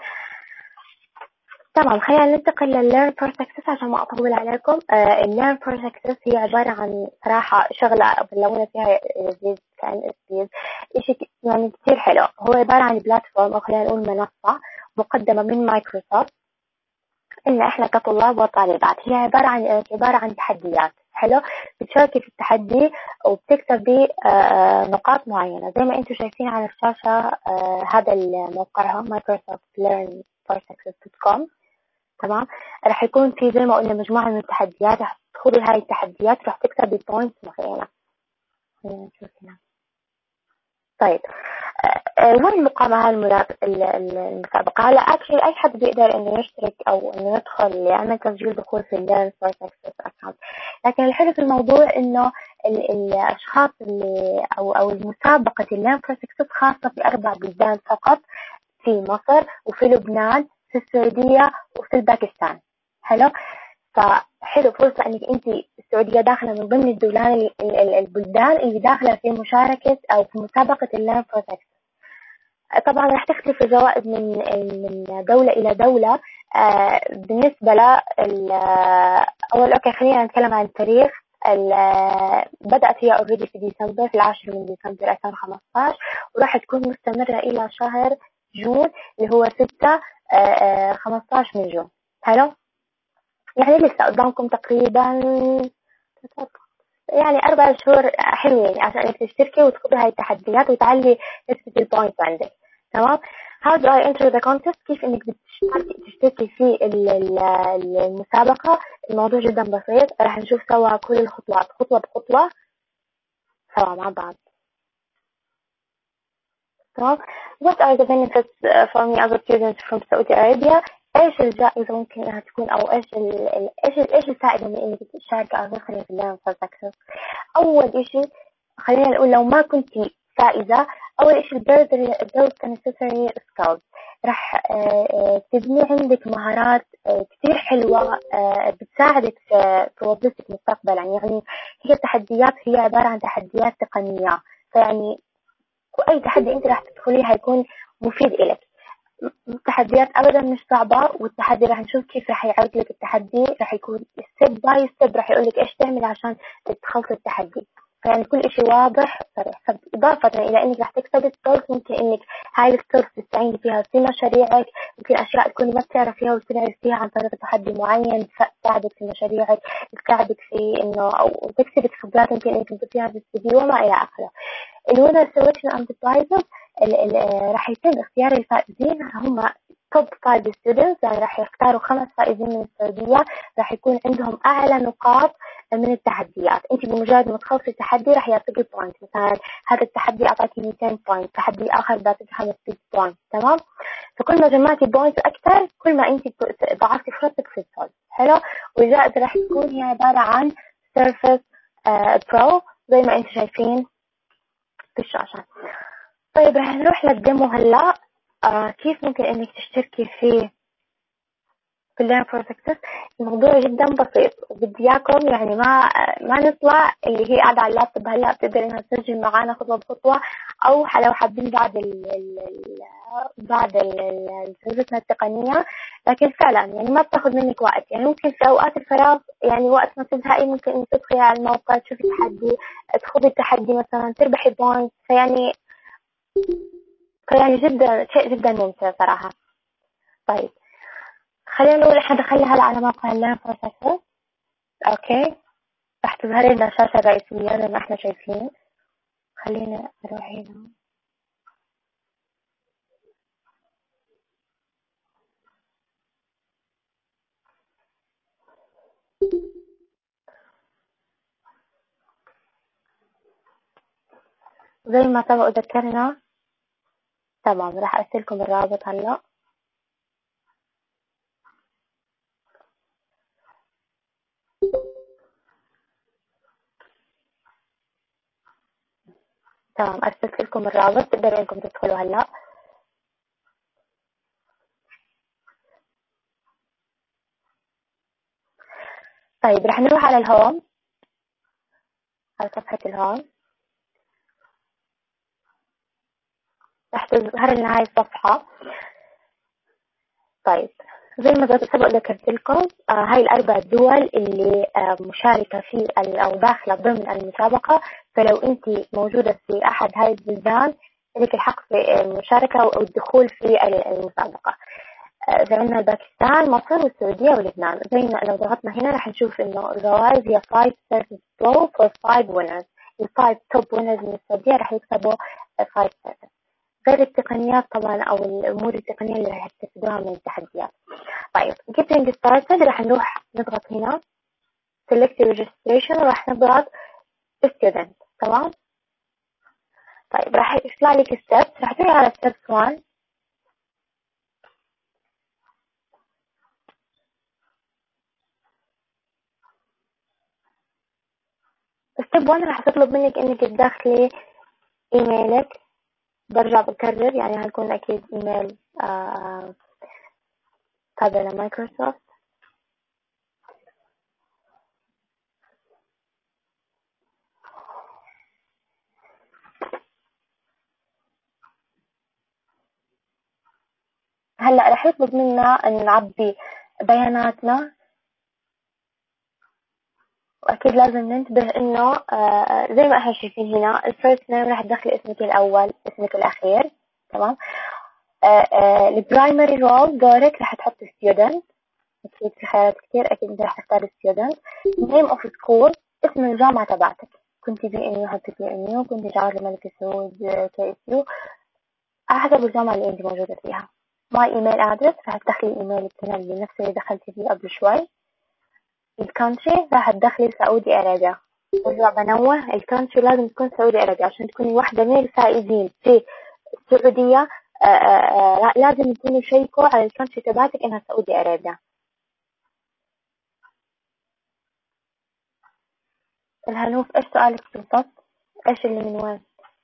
تمام. خلينا ننتقل لل Learn for Success عشان ما أطول عليكم. آه ال Learn for Success هي عبارة عن صراحة شغلة بلونة فيها لذيذ كان لذيذ إشي يعني كتير حلو. هو عبارة عن بلاتفورم أو خلينا نقول منصة مقدمة من مايكروسوفت إن إحنا كطلاب وطالبات. هي عبارة عن عبارة عن تحديات. حلو. بتشاركي في التحدي وبتكسبي آه نقاط معينة زي ما أنتم شايفين على الشاشة. آه هذا الموقع مايكروسوفت ليرن فور سكسس دوت كوم. تمام. راح يكون في زي ما قلنا مجموعة من التحديات، راح تدخلي هاي التحديات راح تكسبي بوينتس معينة. نشوف هنا. طيب أه وين مقامة هاي المسابقة؟ هلا اكشلي اي حد بيقدر انه يشترك او انه يدخل يعمل تسجيل دخول في الليرن فور سكسس اكاونت، لكن الحلو في الموضوع انه ال الاشخاص اللي او او المسابقة الليرن فور سكسس خاصة في اربع بلدان فقط، في مصر وفي لبنان في السعودية وفي الباكستان. حلو. فحلو فرصة انك انت السعودية داخلة من ضمن الدولان البلدان اللي داخلة في مشاركة او في مسابقة الليرن فور سكسس. طبعا راح تختلف الجوائز من من دولة الى دولة. آه بالنسبة ل اول اوكي خلينا نتكلم عن التاريخ. بدأت هي اوريدي في ديسمبر، في العاشر من ديسمبر ألفين وخمسة عشر، وراح تكون مستمرة إلى شهر جون اللي هو ستة خمسة عشر من جون. حلو، يعني لسه قدامكم تقريبا يعني أربع شهور حلوين عشان إنك تشتركي وتخوضي هاي التحديات وتعلي نسبة البوينت عندك. تمام. How do I enter the contest؟ كيف إنك تشتركي في المسابقة؟ الموضوع جدا بسيط، راح نشوف سوا كل الخطوات خطوة بخطوة سوا مع بعض. تمام. What are the benefits for me as a student from Saudi Arabia؟ ايش الجائزة ممكن انها تكون، او ايش ال ايش ال ايش الفائدة من انك تشارك او تدخلي في اللعبة سكسس؟ اول اشي خلينا نقول لو ما كنتي فائزة، اول اشي البيرد البيرد necessary skills، راح تبني عندك مهارات كتير حلوة بتساعدك في وظيفتك مستقبلا. يعني هي التحديات هي عبارة عن تحديات تقنية، فيعني وأي تحدي أنت راح تدخليه هيكون مفيد إلك. التحديات أبدا مش صعبة، والتحدي راح نشوف كيف راح يعود لك التحدي، راح يكون ستيب باي ستيب، راح يقول لك إيش تعمل عشان تخلص التحدي. فيعني كل إشي واضح صريح. إضافة إلى إنك راح تكسب السكيلز، ممكن إنك هاي السكيلز تستعين فيها في مشاريعك، ممكن أشياء تكوني ما بتعرفيها وتعرفيها عن طريق تحدي معين تساعدك في مشاريعك، تساعدك في إنه أو تكسبك خبرات ممكن إنك تنطيها في السي في وما إلى آخره. الوينر سيلكشن اند برايزز، راح يتم اختيار الفائزين هم توب فايف ستودنتس، يعني راح يختاروا خمس فائزين من السعودية، راح يكون عندهم أعلى نقاط من التحديات. أنت بمجرد ما تخلصي التحدي راح يعطيك بوينت، مثلا هذا التحدي أعطاكي مئتين بوينت، تحدي آخر بيعطيك خمسمية بوينت. تمام. فكل ما جمعتي بوينت أكثر كل ما أنت ضاعفتي فرصك في الفوز. حلو. والجائزة راح تكون هي عبارة عن سيرفس برو زي ما أنتم شايفين في الشاشة. طيب راح نروح للديمو هلا. آه كيف ممكن انك تشتركي في في الليرن فور سكسس؟ الموضوع جدا بسيط، وبدي اياكم يعني ما ما نطلع اللي هي قاعده على اللابتوب هلا بتقدر انها تسجل معنا خطوه بخطوه، او لو حابين بعد ال ال بعد سيرفيسنا التقنيه. لكن فعلا يعني ما بتاخذ منك وقت، يعني ممكن في اوقات الفراغ يعني وقت ما تزهقي ممكن انك تدخلي على الموقع تشوفي تحدي، تخوضي التحدي مثلا تربحي بوينت. فيعني فيعني جدا شيء جدا ممتع صراحة. طيب خلينا نقول احنا دخلنا هلا على موقع الليرن فور سكسس. اوكي، راح تظهر لنا الشاشة الرئيسية زي ما احنا شايفين. خلينا نروح هنا. زي ما تبقوا ذكرنا. تمام، راح ارسلكم الرابط هلا. تمام، ارسلت لكم الرابط، تقدروا انكم تدخلوا هلا. طيب راح نروح على الهوم، على صفحة الهوم. راح تظهر لنا هاي الصفحة. طيب زي ما سبق ذكرت لكم، آه هاي الأربع دول اللي آه مشاركة في أو داخلة ضمن المسابقة. فلو أنت موجودة في أحد هاي البلدان لك الحق في المشاركة أو الدخول في المسابقة. آه زي عندنا باكستان، مصر، والسعودية، ولبنان. زي ما لو ضغطنا هنا راح نشوف إنه الجوائز هي five service pro for five winners. الفايف توب winners من السعودية راح يكسبوا five service، غير التقنيات طبعا أو الأمور التقنية اللي راح تستفيدوها من التحديات. طيب getting started راح نروح نضغط هنا select registration وراح نضغط student. تمام. طيب راح يطلع لك steps، راح تروحي على step one. step one راح تطلب منك انك تدخلي ايميلك. برجع بكرر يعني هيكون اكيد ايميل آه تابع لمايكروسوفت. هلا راح يطلب منا ان نعبي بياناتنا واكيد لازم ننتبه انه آه زي ما احنا شايفين هنا الفيرست نيم راح تدخلي اسمك الاول اسمك الاخير. تمام. البرايمري رول دورك راح تحط ستودنت، اكيد في خيارات كتير، اكيد انت راح تختار ستودنت. نيم اوف سكول، اسم الجامعه تبعتك، كنت بي ام يو حطيت بي ام يو، كنت جامعه الملك سعود كي اس يو، على حسب الجامعه اللي انت موجوده فيها. ماي ايميل ادرس راح تدخلي ايميلك هنا اللي نفس اللي دخلتي فيه قبل شوي. الكونتري راح تدخلي سعودي ارابيا، برجع بنوه الكونتري لازم تكون سعودي ارابيا عشان تكوني واحدة من الفائزين في السعودية. آآ آآ لازم يكونوا يشيكوا على الكونتري تبعتك انها سعودي ارابيا. الهنوف ايش سؤالك بالضبط؟ ايش اللي من وين؟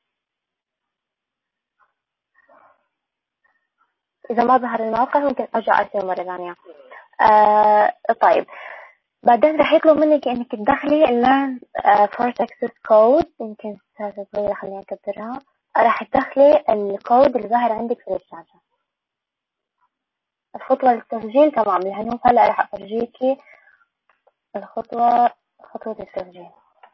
اذا ما ظهر الموقع ممكن ارجع ارسل مرة ثانية. آه طيب، بعدين راح يطلب منك انك تدخلي اللان فور سكسس كود. يمكن هذا صغيرة خليني اكبرها. راح تدخلي الكود اللي ظاهر عندك في الشاشة. الخطوة للتسجيل تمام. الهنوف هلا راح افرجيكي الخطوة، خطوة التسجيل.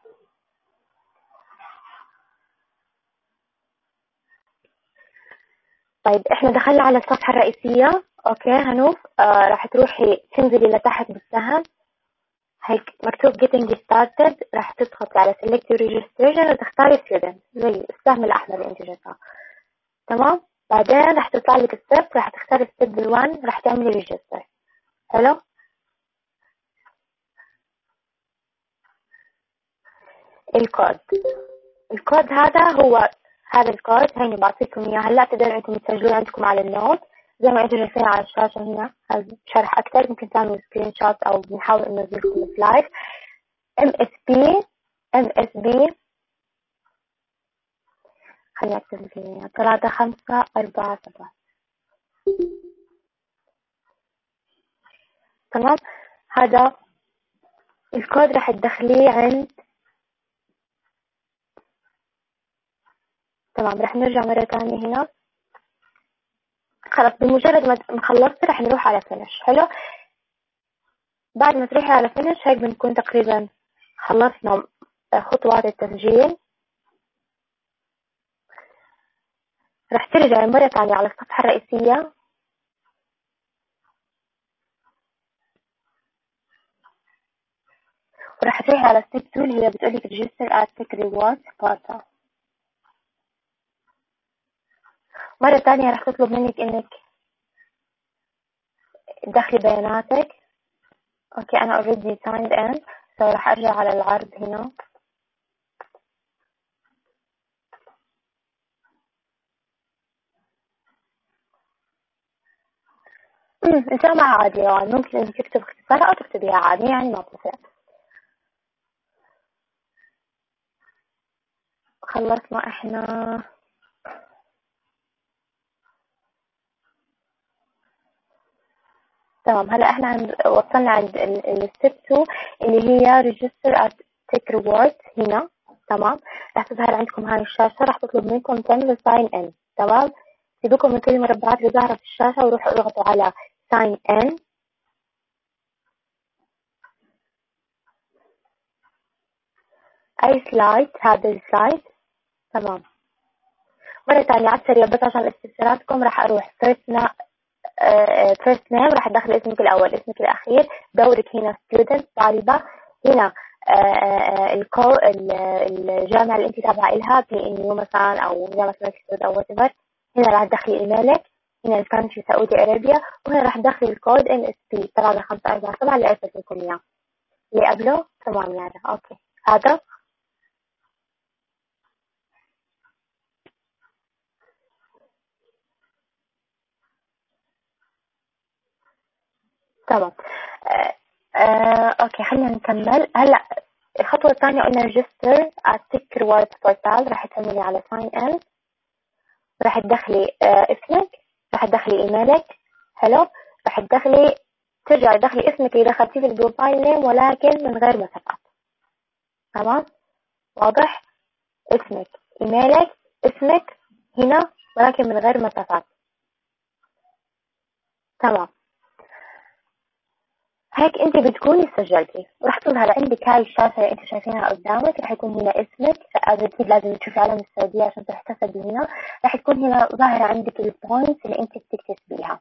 طيب احنا دخلنا على الصفحة الرئيسية. اوكي هنوف، آه راح تروحي تنزلي لتحت بالسهم هيك مكتوب getting started، راح تضغطي على select your registration وتختاري student زي السهم الأحمر اللي انت شايفاه. تمام. بعدين راح تطلع لك ستيب، راح تختاري ستيب الوان، راح تعملي ريجستر. حلو. الكود، الكود هذا هو هذا الكود هيني بعطيكم اياه هلا. تقدروا انتم تسجلوه عندكم على النوت زي ما انتم شايفين على الشاشه هنا. هذا شرح اكثر، ممكن تعملوا سكرين شوت او بنحاول ننزلكم سلايد. ام اس بي ام اس بي خليني اكتب لك اياها ثلاثة خمسة أربعة سبعة. تمام. هذا الكود راح تدخليه عند. تمام. راح نرجع مرة ثانية هنا. خلاص بمجرد ما خلصت راح نروح على فينش. حلو. بعد ما تروحي على فينش هيك بنكون تقريبا خلصنا خطوات التسجيل. راح ترجعي مرة ثانية على الصفحة الرئيسية. وراح تروحي على ستيب تو اللي هي بتقولك register at tech rewards portal. مرة ثانية راح تطلب منك انك تدخلي بياناتك. اوكي انا already signed in، سو راح ارجع على العرض هنا. امم الجامعة عادي يعني ممكن انك تكتب اختصارها او تكتبيها عادي يعني ما بتفرق. خلصنا احنا. تمام. هلا احنا عند وصلنا عند الستيب تو اللي هي register at tech rewards هنا. تمام. راح تظهر عندكم هاي الشاشة، راح تطلب منكم تعملوا sign in. تمام. سيبكم من كل المربعات اللي ظاهرة في الشاشة وروحوا اضغطوا على sign in. اي سلايد، هذا السلايد. تمام. مرة ثانية على السريع بس عشان استفساراتكم راح اروح first na uh, first name، راح ادخل اسمك الاول اسمك الاخير، دورك هنا student طالبة، هنا آه الكو الجامعة اللي انت تابعة لها بي ام يو مثلا او جامعة الملك سعود او whatever. هنا راح تدخلي ايميلك، هنا الكونتري سعودي ارابيا، وهنا راح تدخلي الكود ان اس بي ثلاثة خمسة أربعة سبعة اللي ارسلت لكم اياه اللي قبله. تمام يعني اوكي هذا. تمام. آه آه اوكي خلينا نكمل هلا. الخطوة الثانية قلنا register at tech rewards portal. راح تعملي على sign in، راح تدخلي آه اسمك، راح تدخلي ايميلك. حلو. راح تدخلي ترجعي تدخلي اسمك اللي دخلتيه في البروفايل نيم ولكن من غير مسافات. تمام. واضح. اسمك ايميلك اسمك هنا ولكن من غير مسافات. تمام. هيك انت بتكوني سجلتي وراح تظهر عندك هاي الشاشة اللي انت شايفينها قدامك. راح يكون هنا اسمك، اكيد لازم تشوفي علم السعودية عشان تحتسبي هنا. راح تكون هنا ظاهرة عندك البوينتس اللي انت بتكتسبيها.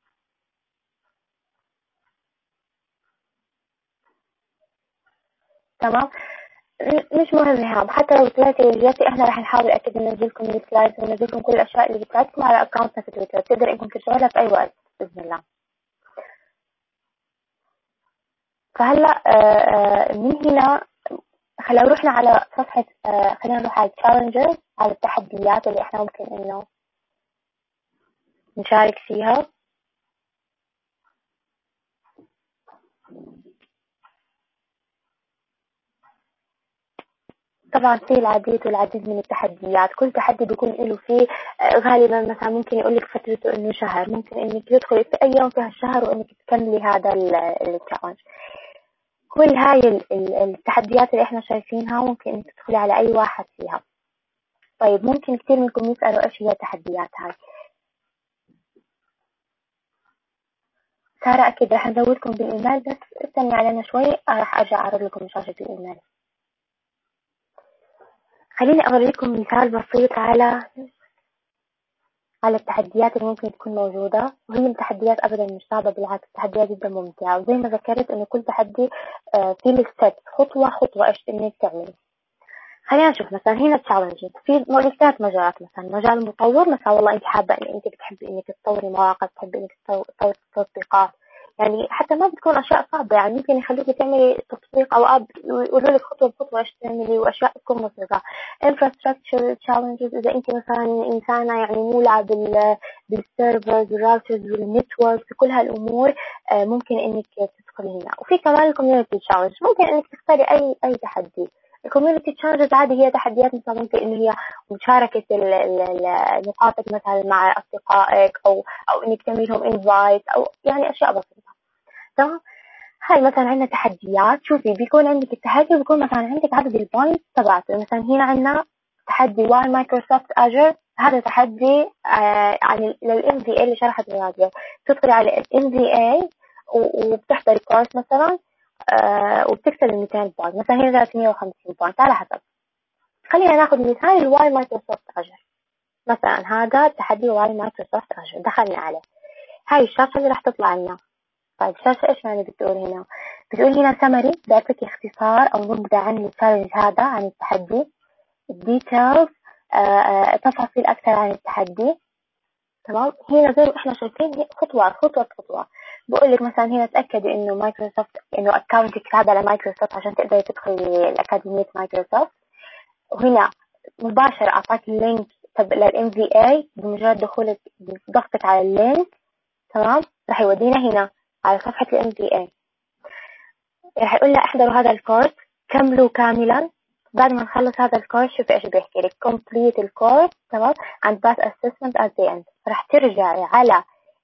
تمام. مش مهم هام، حتى لو طلعتي ورجعتي احنا راح نحاول اكيد ننزلكم السلايدز وننزلكم كل الاشياء اللي بتاعتكم على اكونتنا في تويتر، تقدر انكم ترجعوا في اي وقت باذن الله. فهلا آه من هنا خلينا نروحنا على صفحة آه خلينا نروح على challenges، على التحديات اللي احنا ممكن انه نشارك فيها. طبعا في العديد والعديد من التحديات، كل تحدي بيكون له فيه غالبا مثلا ممكن يقول لك فترته انه شهر، ممكن انك تدخلي في اي يوم في هالشهر وانك تكملي هذا التشالنج. كل هاي التحديات اللي احنا شايفينها ممكن انك تدخلي على اي واحد فيها. طيب ممكن كثير منكم يسألوا ايش هي التحديات هاي. سارة اكيد رح نزودكم بالايميل، بس استني علينا شوي راح ارجع اعرض لكم شاشة الايميل. خليني اوريكم مثال بسيط على على التحديات اللي ممكن تكون موجودة، وهي التحديات أبدا مش صعبة، بالعكس التحديات جدا ممتعة. وزي ما ذكرت إنه كل تحدي في الستep خطوة خطوة إيش إنك تعملي. خلينا نشوف مثلا هنا تشالنجز في ثلاث مجالات. مثلا مجال مطور، مثلا والله أنت حابة إن أنت بتحبي إنك تطوري مواقع، بتحبي إنك تطوري تطبيقات، يعني حتى ما بتكون أشياء صعبة، يعني ممكن يخلوك تعملي تطبيق أو أب ويقولوا لك خطوة بخطوة إيش تعملي، وأشياء تكون بسيطة. infrastructure challenges إذا أنت مثلا إنسانة يعني مولعة بال بالسيرفرز والراوترز والنتورك كل هالأمور، ممكن إنك تدخلي هنا. وفي كمان الكوميونتي تشالنج، ممكن إنك تختاري أي أي تحدي. الكوميونتي تشالنجز عادي هي تحديات مثلا ممكن إن هي مشاركة نقاطك مثلا مع أصدقائك أو أو إنك تعملي لهم انفايت أو يعني أشياء بسيطة. تمام. هاي مثلا عندنا تحديات، شوفي بيكون عندك التحدي بيكون مثلا عندك عدد البوينت تبعته. مثلا هنا عندنا تحدي واي مايكروسوفت اجر، هذا تحدي آه يعني للام في اي اللي شرحت رياضيات. تدخلي على الام في اي وبتحضري كورس مثلا آه وبتكسب مئتين بوينت، مثلا هنا ثلاثمئة وخمسين بوينت على حسب. خلينا ناخذ مثال الواي مايكروسوفت اجر. مثلا هذا تحدي واي مايكروسوفت اجر، دخلنا عليه. هاي الشاشة اللي راح تطلع لنا. طيب الشاشة إيش يعني بتقول هنا؟ بتقول هنا سمري، بيعطيك اختصار أو نبذة عن التشالنج هذا، عن التحدي. details تفاصيل أكثر عن التحدي. تمام. هنا زي ما إحنا شايفين خطوة خطوة خطوة. بقول لك مثلا هنا تأكدي إنه مايكروسوفت إنه أكاونتك تابع لمايكروسوفت عشان تقدري تدخلي الأكاديمية مايكروسوفت. وهنا مباشرة أعطاك اللينك للإم في إيه، بمجرد دخولك ضغطك على اللينك تمام راح يودينا هنا على صفحة الام بي اي. راح يقول لنا احضروا هذا الكورس، كملوا كاملا. بعد ما نخلص هذا الكورس شوفي ايش بيحكي لك، complete الكورس تمام and pass assessment at the end. راح ترجعي على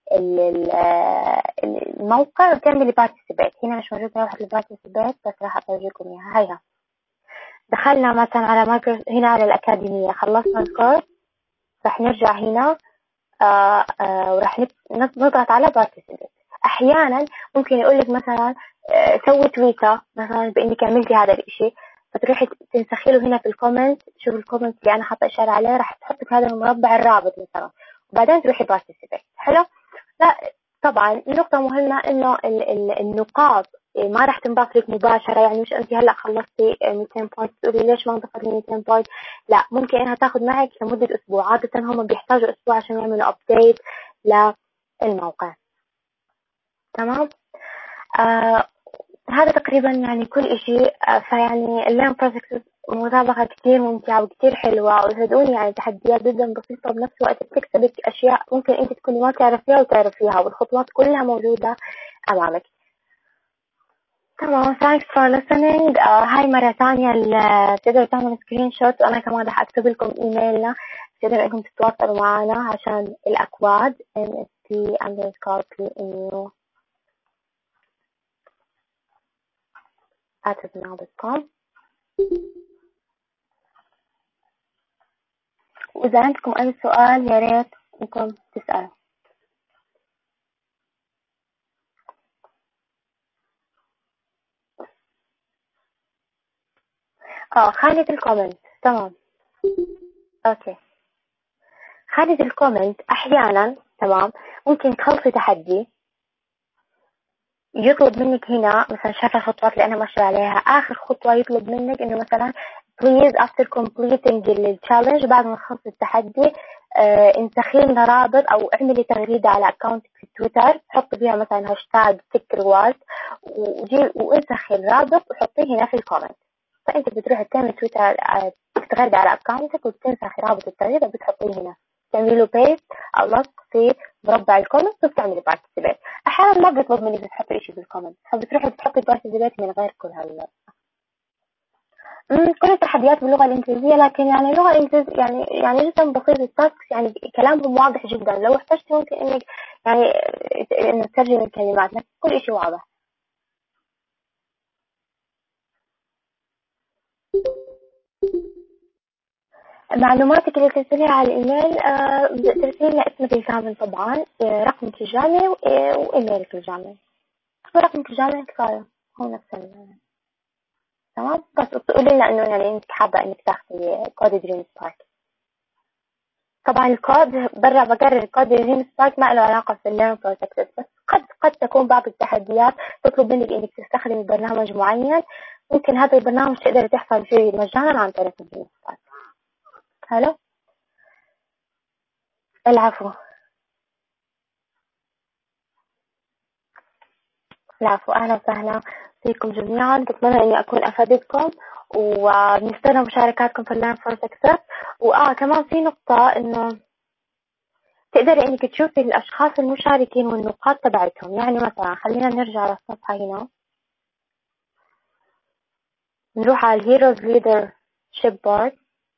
الموقع وتعملي participate. هنا مش موجود راح participate، بس راح أفرجيكم إياها. هيها دخلنا مثلا على مايكرو هنا على الأكاديمية، خلصنا الكورس راح نرجع هنا آه آه وراح نضغط على participate. أحيانا ممكن يقول لك مثلا آه سوي تويتر مثلا بإنك عملتي هذا الشيء، فتروحي تنسخي له هنا في الكومنت. شوف الكومنت اللي أنا حاطة إشارة عليه، راح تحط في هذا المربع الرابط مثلا، وبعدين تروحي participate. حلو. لا طبعا نقطة مهمة إنه ال ال النقاط ما راح تنضاف لك مباشرة، يعني مش أنت هلأ خلصتي مئتين بوينت تقولي ليش ما انضافت لي مئتين بوينت. لا، ممكن إنها تاخذ معك لمدة أسبوع، عادة هم بيحتاجوا أسبوع عشان يعملوا أبديت للموقع. تمام. آه هذا تقريبا يعني كل إشي. آه فيعني الليرن بروجكت مسابقة كتير ممتعة وكتير حلوة، وصدقوني يعني تحديات جدا بسيطة، بنفس الوقت بتكسبك أشياء ممكن أنت تكوني ما تعرفيها وتعرفيها، والخطوات كلها موجودة أمامك. تمام. thanks for listening. آه هاي مرة ثانية تقدروا تعملوا سكرين شوت، وأنا كمان راح أكتب لكم إيميلنا تقدروا إنكم تتواصلوا معنا عشان الأكواد nsp underscore pmu at gmail dot com. وإذا عندكم أي سؤال يا ريت إنكم تسألوا. اه خانة الكومنت. تمام اوكي. خانة الكومنت احيانا تمام ممكن تخلصي تحدي يطلب منك هنا مثلا شايفة الخطوات اللي أنا ماشية عليها، آخر خطوة يطلب منك إنه مثلا please after completing the challenge بعد ما تخلص التحدي آه انسخي لنا رابط أو اعملي تغريدة على أكاونتك في تويتر حطي فيها مثلا هاشتاج تك ريوارد وجي وانسخي الرابط وحطيه هنا في الكومنت. فأنت بتروحي تعملي تويتر آه تغردي على أكاونتك وبتنسخي رابط التغريدة وبتحطيه هنا، تعملي له بيست أو لصق في مربع الكومنت وبتعملي بارتيسيبيت. احيانا ما بيطلب منك تحطي اشي في الكومنت فبتروحي تحطي بارتيسيبيت من غير كل هال امم كل التحديات باللغه الانجليزيه، لكن يعني اللغه الانجليزيه يعني يعني جدا بسيط التاسكس، يعني كلامهم واضح جدا، لو احتجتي ممكن انك يعني انك تترجمي الكلمات لكن كل اشي واضح. معلوماتك اللي ترسليها على الايميل آه ترسلي لنا اسمك الكامل طبعا، آه رقمك الجامعي وايميلك الجامعي. رقمك الجامعي كفايه هو نفس ال تمام. بس تقولي لنا انه يعني انك حابه انك تاخذي كود دريم سبارك. طبعا الكود برا بقرر كود دريم سبارك ما له علاقه في الليرن فور سكسس، بس قد قد تكون بعض التحديات تطلب منك انك تستخدمي برنامج معين، ممكن هذا البرنامج تقدر تحصل فيه مجانا عن طريق دريم سبارك. حلو. العفو العفو اهلا وسهلا فيكم جميعا، بتمنى اني اكون افادتكم ونستنى مشاركاتكم في الليرن فور سكسس. واه كمان في نقطه انه تقدري انك تشوفي الاشخاص المشاركين والنقاط تبعتهم، يعني مثلا خلينا نرجع على الصفحة هنا نروح على الهيروز ليدر شيب بورد.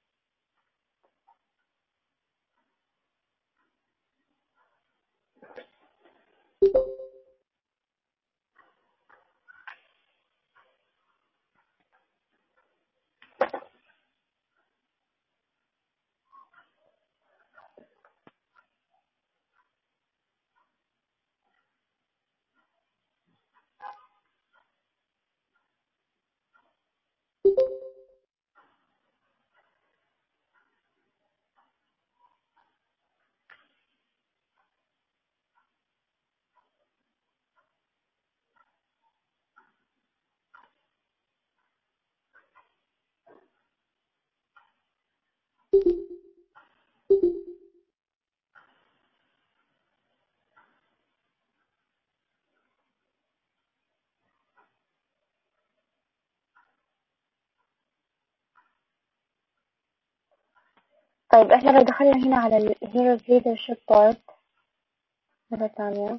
طيب احنا لو دخلنا هنا على الهيروز ليدر شيب بورد مرة ثانية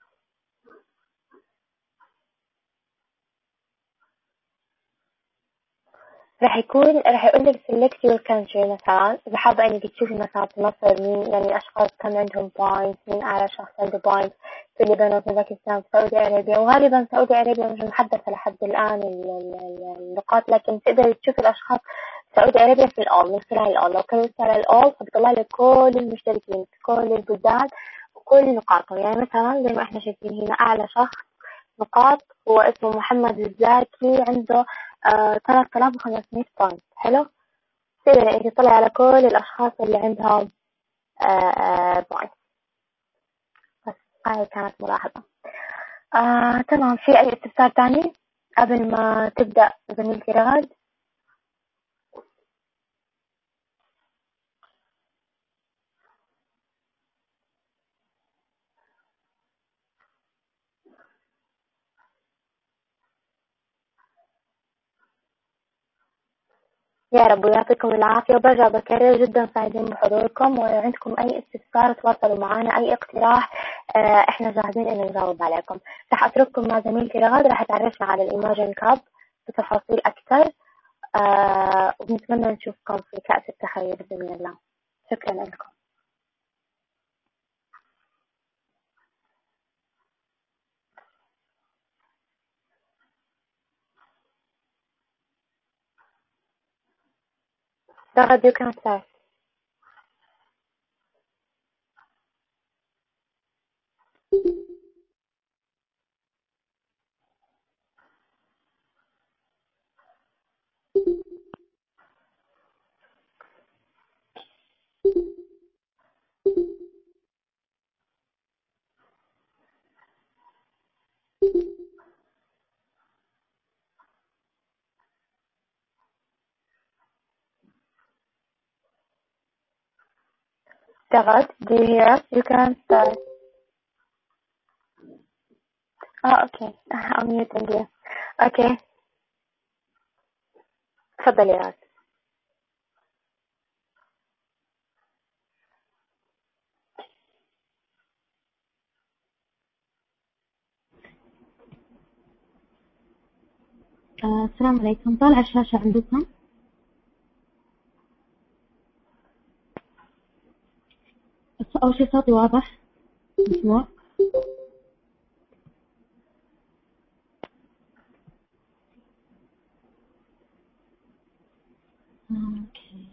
راح يكون راح يقول لك select your country. مثلا إذا حابة إنك تشوفي مثلا في مصر مين يعني أشخاص كم عندهم points، مين أعلى شخص عنده points في اللبنان في باكستان في سعودي عربيا، وغالبا سعودي عربيا مش محدثة لحد الآن النقاط، لكن تقدر تشوفي الأشخاص سعودي عربيا في الأول من خلال الأول. لو كنت على الأول فبطلع لك كل المشتركين في كل البلدان وكل نقاطهم، يعني مثلا زي ما احنا شايفين هنا أعلى شخص نقاط هو اسمه محمد الزاكي عنده آه ثلاثة آلاف وخمسمية بوينت. حلو. تقدر انك تطلع على كل الاشخاص اللي عندهم آه آه بوينت. بس هاي كانت ملاحظة. آه تمام. في اي استفسار تاني قبل ما تبدأ زميلتي رغد؟ يا رب ويعطيكم العافية، وبرجع بكرر جدا سعيدين بحضوركم، ولو عندكم أي استفسار تواصلوا معنا، أي اقتراح آه إحنا جاهزين إن نجاوب عليكم. رح أترككم مع زميلتي رغد رح تعرفنا على الإيماجين كاب بتفاصيل أكثر، آه ونتمنى نشوفكم في كأس التخيل بإذن الله. شكرا لكم. رغد you can start. اشتغلت. Do you hear us? You can start. اه اوكي I'm muting you. اوكي تفضل يا غاد. آه، السلام عليكم. طالع الشاشة عندكم؟ أول شيء صوتي واضح مسموع؟ أوكي.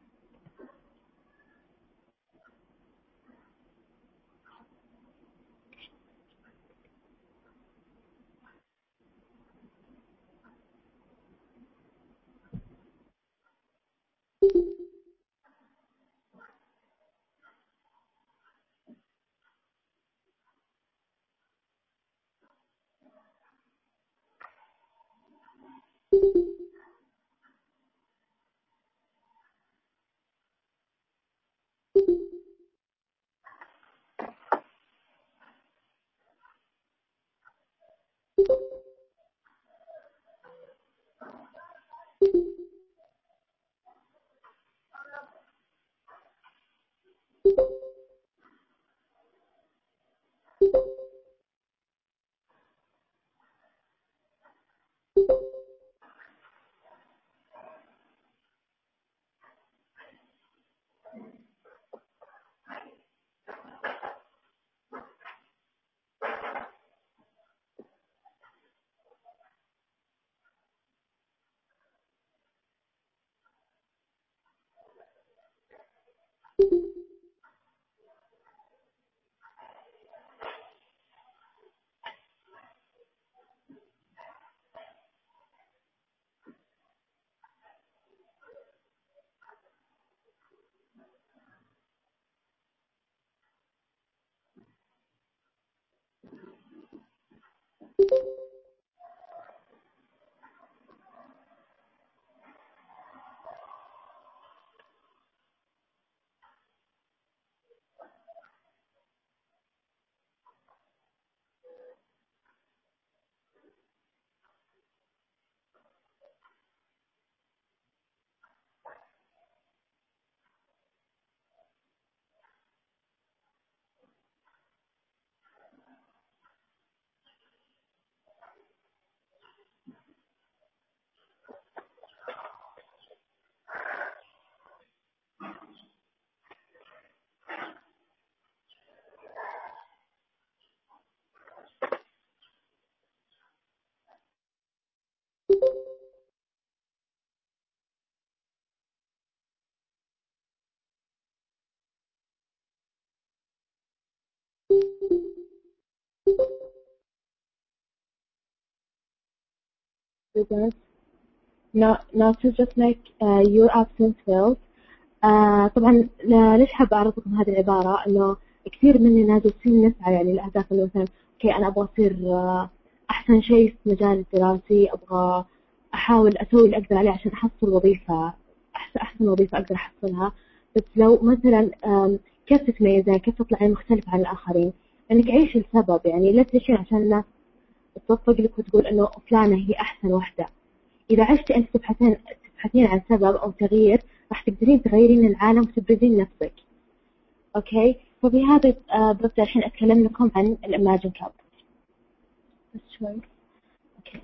Students, now, now to just make uh, your absence felt. آه طبعا ليش حابة أعرض لكم هذه العبارة؟ إنه كثير مننا جالسين نسعى يعني الأهداف، إنه مثلا أوكي أنا أبغى أصير آه أحسن شيء في مجال الدراسي، أبغى أحاول أسوي اللي أقدر عليه عشان أحصل وظيفة أحسن أحسن وظيفة أقدر أحصلها. بس لو مثلا كيف تتميزين، كيف تطلعين مختلفة عن الآخرين؟ إنك عيش السبب، يعني لا تعيشين عشان الناس تصفق لك وتقول إنه فلانة هي أحسن واحدة. إذا عشت أنت تبحثين تبحثين عن سبب أو تغيير، راح تقدرين تغيرين العالم وتبرزين نفسك. أوكي، فبهذا آه ببدأ الحين أتكلم لكم عن الإماجن كاب. بس شوي. أوكي.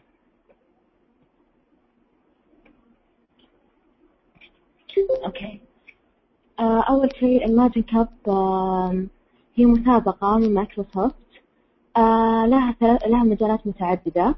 أوكي. آه أول شيء الإماجن كاب آه هي مسابقة من مايكروسوفت، آه لها لها مجالات متعددة.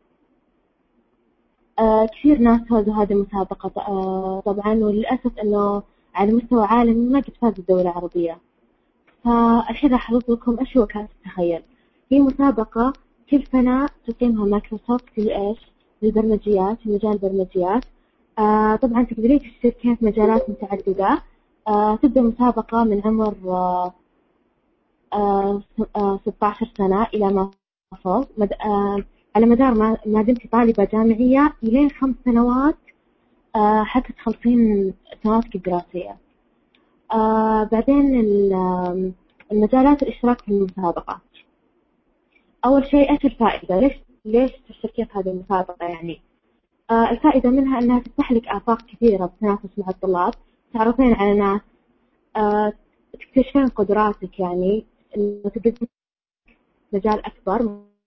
آه كثير ناس فازوا هذه المسابقة آه طبعا، وللأسف إنه على مستوى عالمي ما قد فازت الدولة العربية. فالحين راح أعرض لكم إيش هو كأس التخيل. هي مسابقة كل سنة تقيمها مايكروسوفت لإيش؟ للبرمجيات، في مجال البرمجيات. آه طبعا تقدرين تشتركين في مجالات متعددة. آه تبدأ مسابقة من عمر آه آه آه ستة عشر سنة إلى ما فوق، مد... آه على مدار ما, ما دمت طالبة جامعية إلى خمس سنوات، آه حتى تخلصين سنواتك الدراسية. آه بعدين المجالات الاشتراك في المسابقة. أول شيء إيش الفائدة؟ ليش ليش تشتركين في هذه المسابقة يعني؟ آه الفائدة منها أنها تفتح لك آفاق كثيرة بالتنافس مع الطلاب، تعرفين على ناس، آه تكتشفين قدراتك، يعني إنه تقدمين مجال أكبر،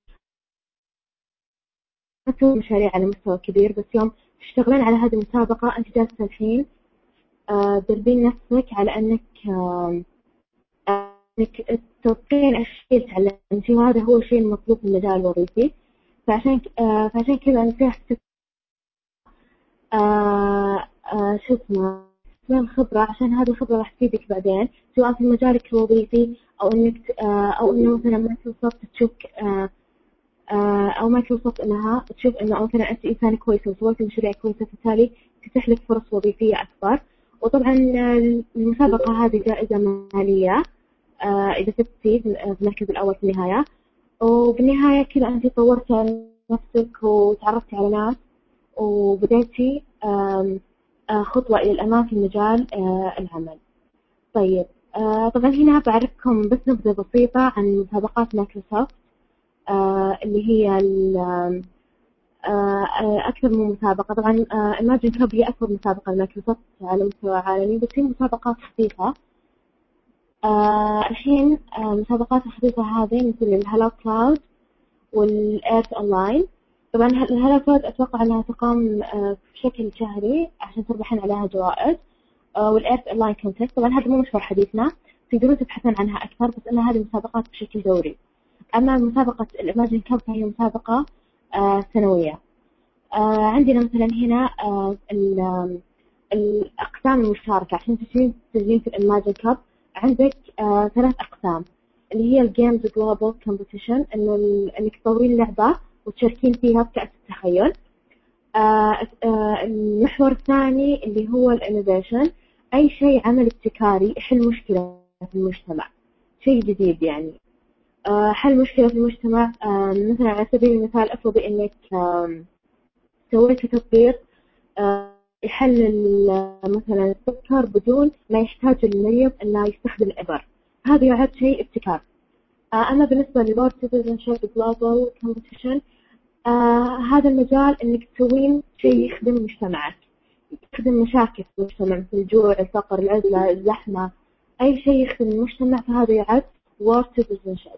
ما تسوي مشاريع على مستوى كبير، بس يوم تشتغلين على هذه المسابقة أنت جالسة الحين آه تدربين نفسك على أنك آه انك توقعين الشيء تعلمتيه، وهذا هو الشيء المطلوب في المجال الوظيفي. فعشان آه فعشان كذا انا فيها آه آه شو اسمه من الخبرة، عشان هذه الخبرة راح تفيدك بعدين سواء في مجالك الوظيفي أو إنك آه أو إنه مثلا مايكروسوفت تشوف آه آه أو مايكروسوفت إنها تشوف إنه مثلا أنت إنسان كويس وسويت مشاريع كويسة، بالتالي تفتح لك فرص وظيفية أكبر. وطبعا المسابقة هذه جائزة مالية آه إذا فزتي في المركز الأول في النهاية، وبالنهاية كذا أنت طورت نفسك وتعرفتي على ناس وبدأتي خطوة إلى الأمام في مجال العمل. طيب آه طبعا هنا بعرفكم بس نبذة بسيطة عن مسابقات مايكروسوفت آه اللي هي آه أكثر من مسابقة. طبعا إيماجين كاب هي أكبر مسابقة لمايكروسوفت على مستوى عالمي، بس هي مسابقات خفيفة. آه الحين آه مسابقات الخفيفة هذه مثل الهالو كلاود والإيرث أونلاين. طبعا الهالو كلاود أتوقع أنها تقام آه بشكل شهري عشان تربحين عليها جوائز، آه والإيرث أونلاين كونتست طبعا هذا مو مشروع حديثنا، تقدرون تبحثون عنها أكثر، بس أن هذه مسابقات بشكل دوري. أما مسابقة الإيماجين كاب فهي مسابقة آه سنوية. آه عندنا مثلا هنا آه الأقسام المشتركة عشان تسجلين في الإيماجين كاب. عندك آه ثلاث أقسام اللي هي الجيمز جلوبال كومبيتيشن، إنه إنك تطورين لعبة وتشاركين فيها بكأس التخيل. آه آه المحور الثاني اللي هو الانوفيشن، أي شيء عمل ابتكاري يحل مشكلة في المجتمع، شيء جديد يعني. آه حل مشكلة في المجتمع، آه مثلا على سبيل المثال افرضي إنك آه سويتي تطبيق آه يحلل مثلا السكر بدون ما يحتاج المريض انه يستخدم الابر، هذا يعد شيء ابتكار. آه اما بالنسبه للورد سيتيزنشيب جلوبال كومبيتيشن، هذا المجال انك تسوين شيء يخدم مجتمعك، يخدم مشاكل في المجتمع مثل الجوع، الفقر، العزله، الزحمه، اي شيء يخدم المجتمع فهذا يعد وورد سيتيزنشيب.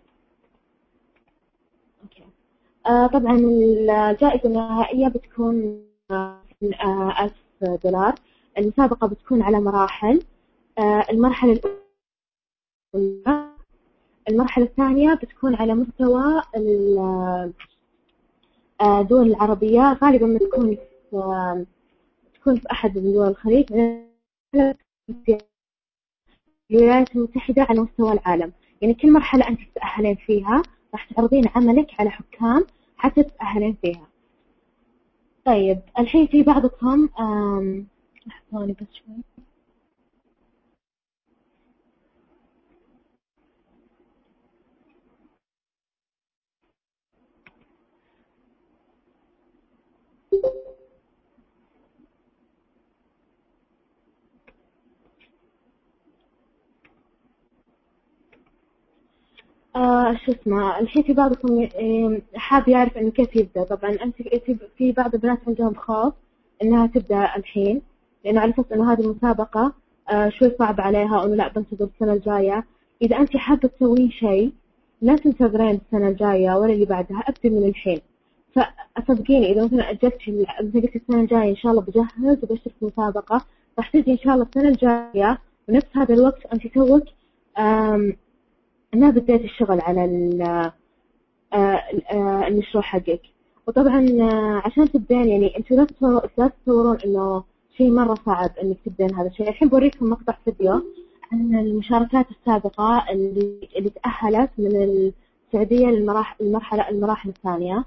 اوكي. آه طبعا الجائزه النهائيه بتكون آه ألف دولار. المسابقة بتكون على مراحل. آه المرحلة الأولى المرحلة الثانية بتكون على مستوى الدول العربية، غالبا بتكون في تكون في أحد من دول الخليج، في الولايات المتحدة على مستوى العالم. يعني كل مرحلة أنت تتأهلين فيها راح تعرضين عملك على حكام حتى تتأهلين فيها. طيب الحين في بعضكم ثواني بس شوي. آه شو اسمه الحين في بعضكم حاب يعرف إنه كيف يبدأ. طبعا أنت في بعض البنات عندهم خوف إنها تبدأ الحين، لأنه على أساس إنه هذه المسابقة آه شوي صعب عليها، إنه لا بنتظر السنة الجاية. إذا أنت حابة تسوين شيء لا تنتظرين السنة الجاية ولا اللي بعدها، أبدأ من الحين. فصدقيني إذا مثلا أجلت مثلا قلت السنة الجاية إن شاء الله بجهز وبشترك في مسابقة، راح تجي إن شاء الله السنة الجاية ونفس هذا الوقت أنت توك ما بديت الشغل على المشروع حقك. وطبعا عشان تبدين يعني انتوا لا تتصورون انه شيء مرة صعب انك تبدين هذا الشيء. الحين بوريكم مقطع فيديو عن المشاركات السابقة اللي اللي تأهلت من السعودية للمراحل المرحلة المراحل الثانية.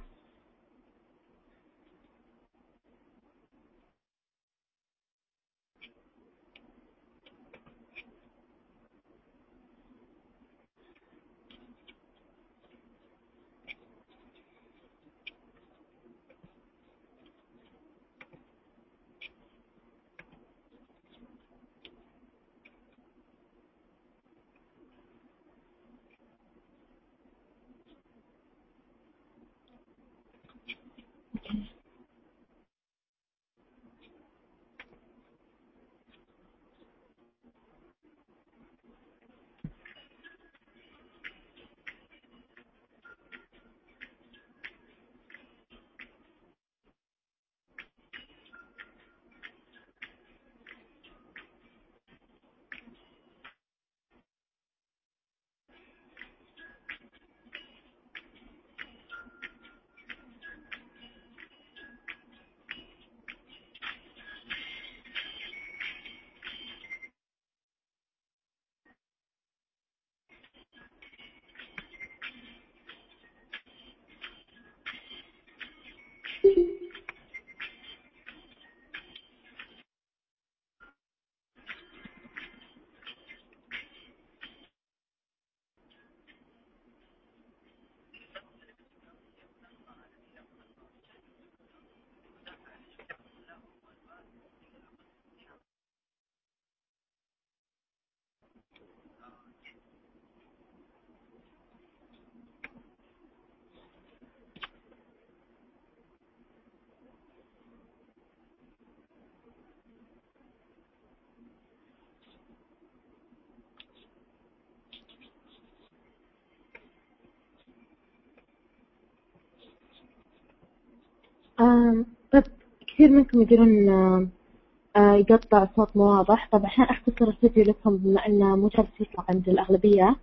كثير منكم يقولون آه يقطع صوت مو واضح. طبعا عشان أختصر الفيديو لكم بما أنه مو جالس يطلع عند الأغلبية،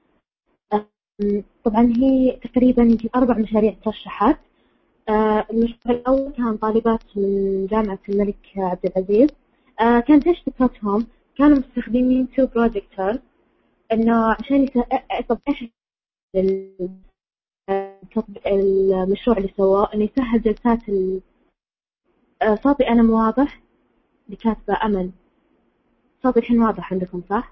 طبعا هي تقريبا أربع مشاريع ترشحت. آه المشروع الأول كان طالبات من جامعة الملك عبد العزيز. آه كانت إيش فكرتهم؟ كانوا مستخدمين تو بروجيكتور إنه عشان يس... طب إيش المشروع اللي سواه؟ إنه يسهل جلسات ال... آه صوتي أنا مو واضح اللي كاتبة أمل، صوتي الحين واضح عندكم صح؟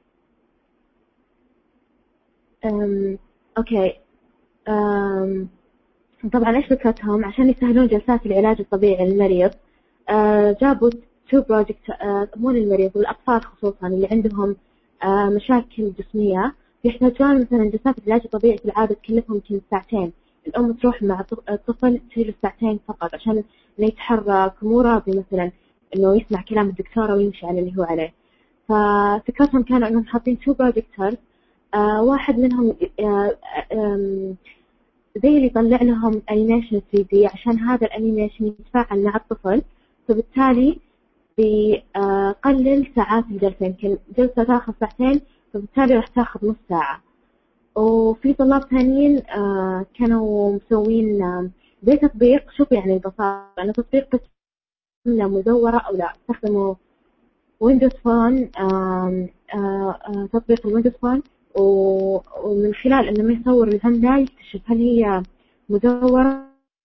أم... أوكي. أم... طبعا إيش فكرتهم؟ عشان يسهلون جلسات العلاج الطبيعي للمريض، آه جابوا تو بروجكت، آه مو للمريض، والأطفال خصوصا اللي عندهم آه مشاكل جسمية يحتاجون مثلا جلسات العلاج الطبيعي في العادة تكلفهم يمكن ساعتين. الأم تروح مع الطفل تجلس ساعتين فقط عشان إنه يتحرك، مو راضي مثلا إنه يسمع كلام الدكتورة ويمشي على اللي هو عليه. ففكرتهم كانوا إنهم حاطين تو بروجكتور، آه واحد منهم آه آه زي اللي يطلع لهم أنيميشن ثري دي عشان هذا الأنيميشن يتفاعل مع الطفل، فبالتالي بيقلل ساعات الجلسة. يمكن جلسة تاخذ ساعتين فبالتالي راح تاخذ نص ساعة. وفي طلاب ثانيين آه كانوا مسوين آه زي تطبيق. شوف يعني البساطة أنه تطبيق بس مدورة أو لا، استخدموا ويندوز فون، آه آه تطبيق الويندوز فون، ومن خلال انه يصور العملة يكتشف هل هي مدورة،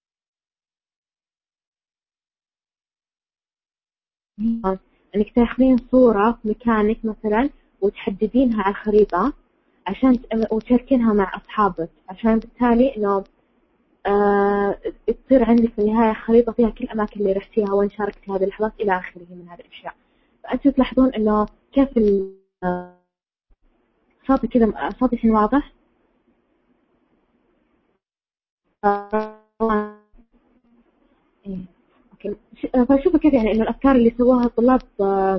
انك تاخذين صورة في مكانك مثلا وتحددينها على الخريطة عشان وتشاركينها مع اصحابك، عشان بالتالي انه آه تصير عندك في النهاية خريطة فيها كل الاماكن اللي رحتيها وين شاركتي هذه اللحظات الى اخره من هذه الاشياء. فانتم تلاحظون انه كيف صوتي كذا، صوتي الحين واضح. آه. إيه. أوكي. فشوفوا كيف يعني إنه الأفكار اللي سواها الطلاب آه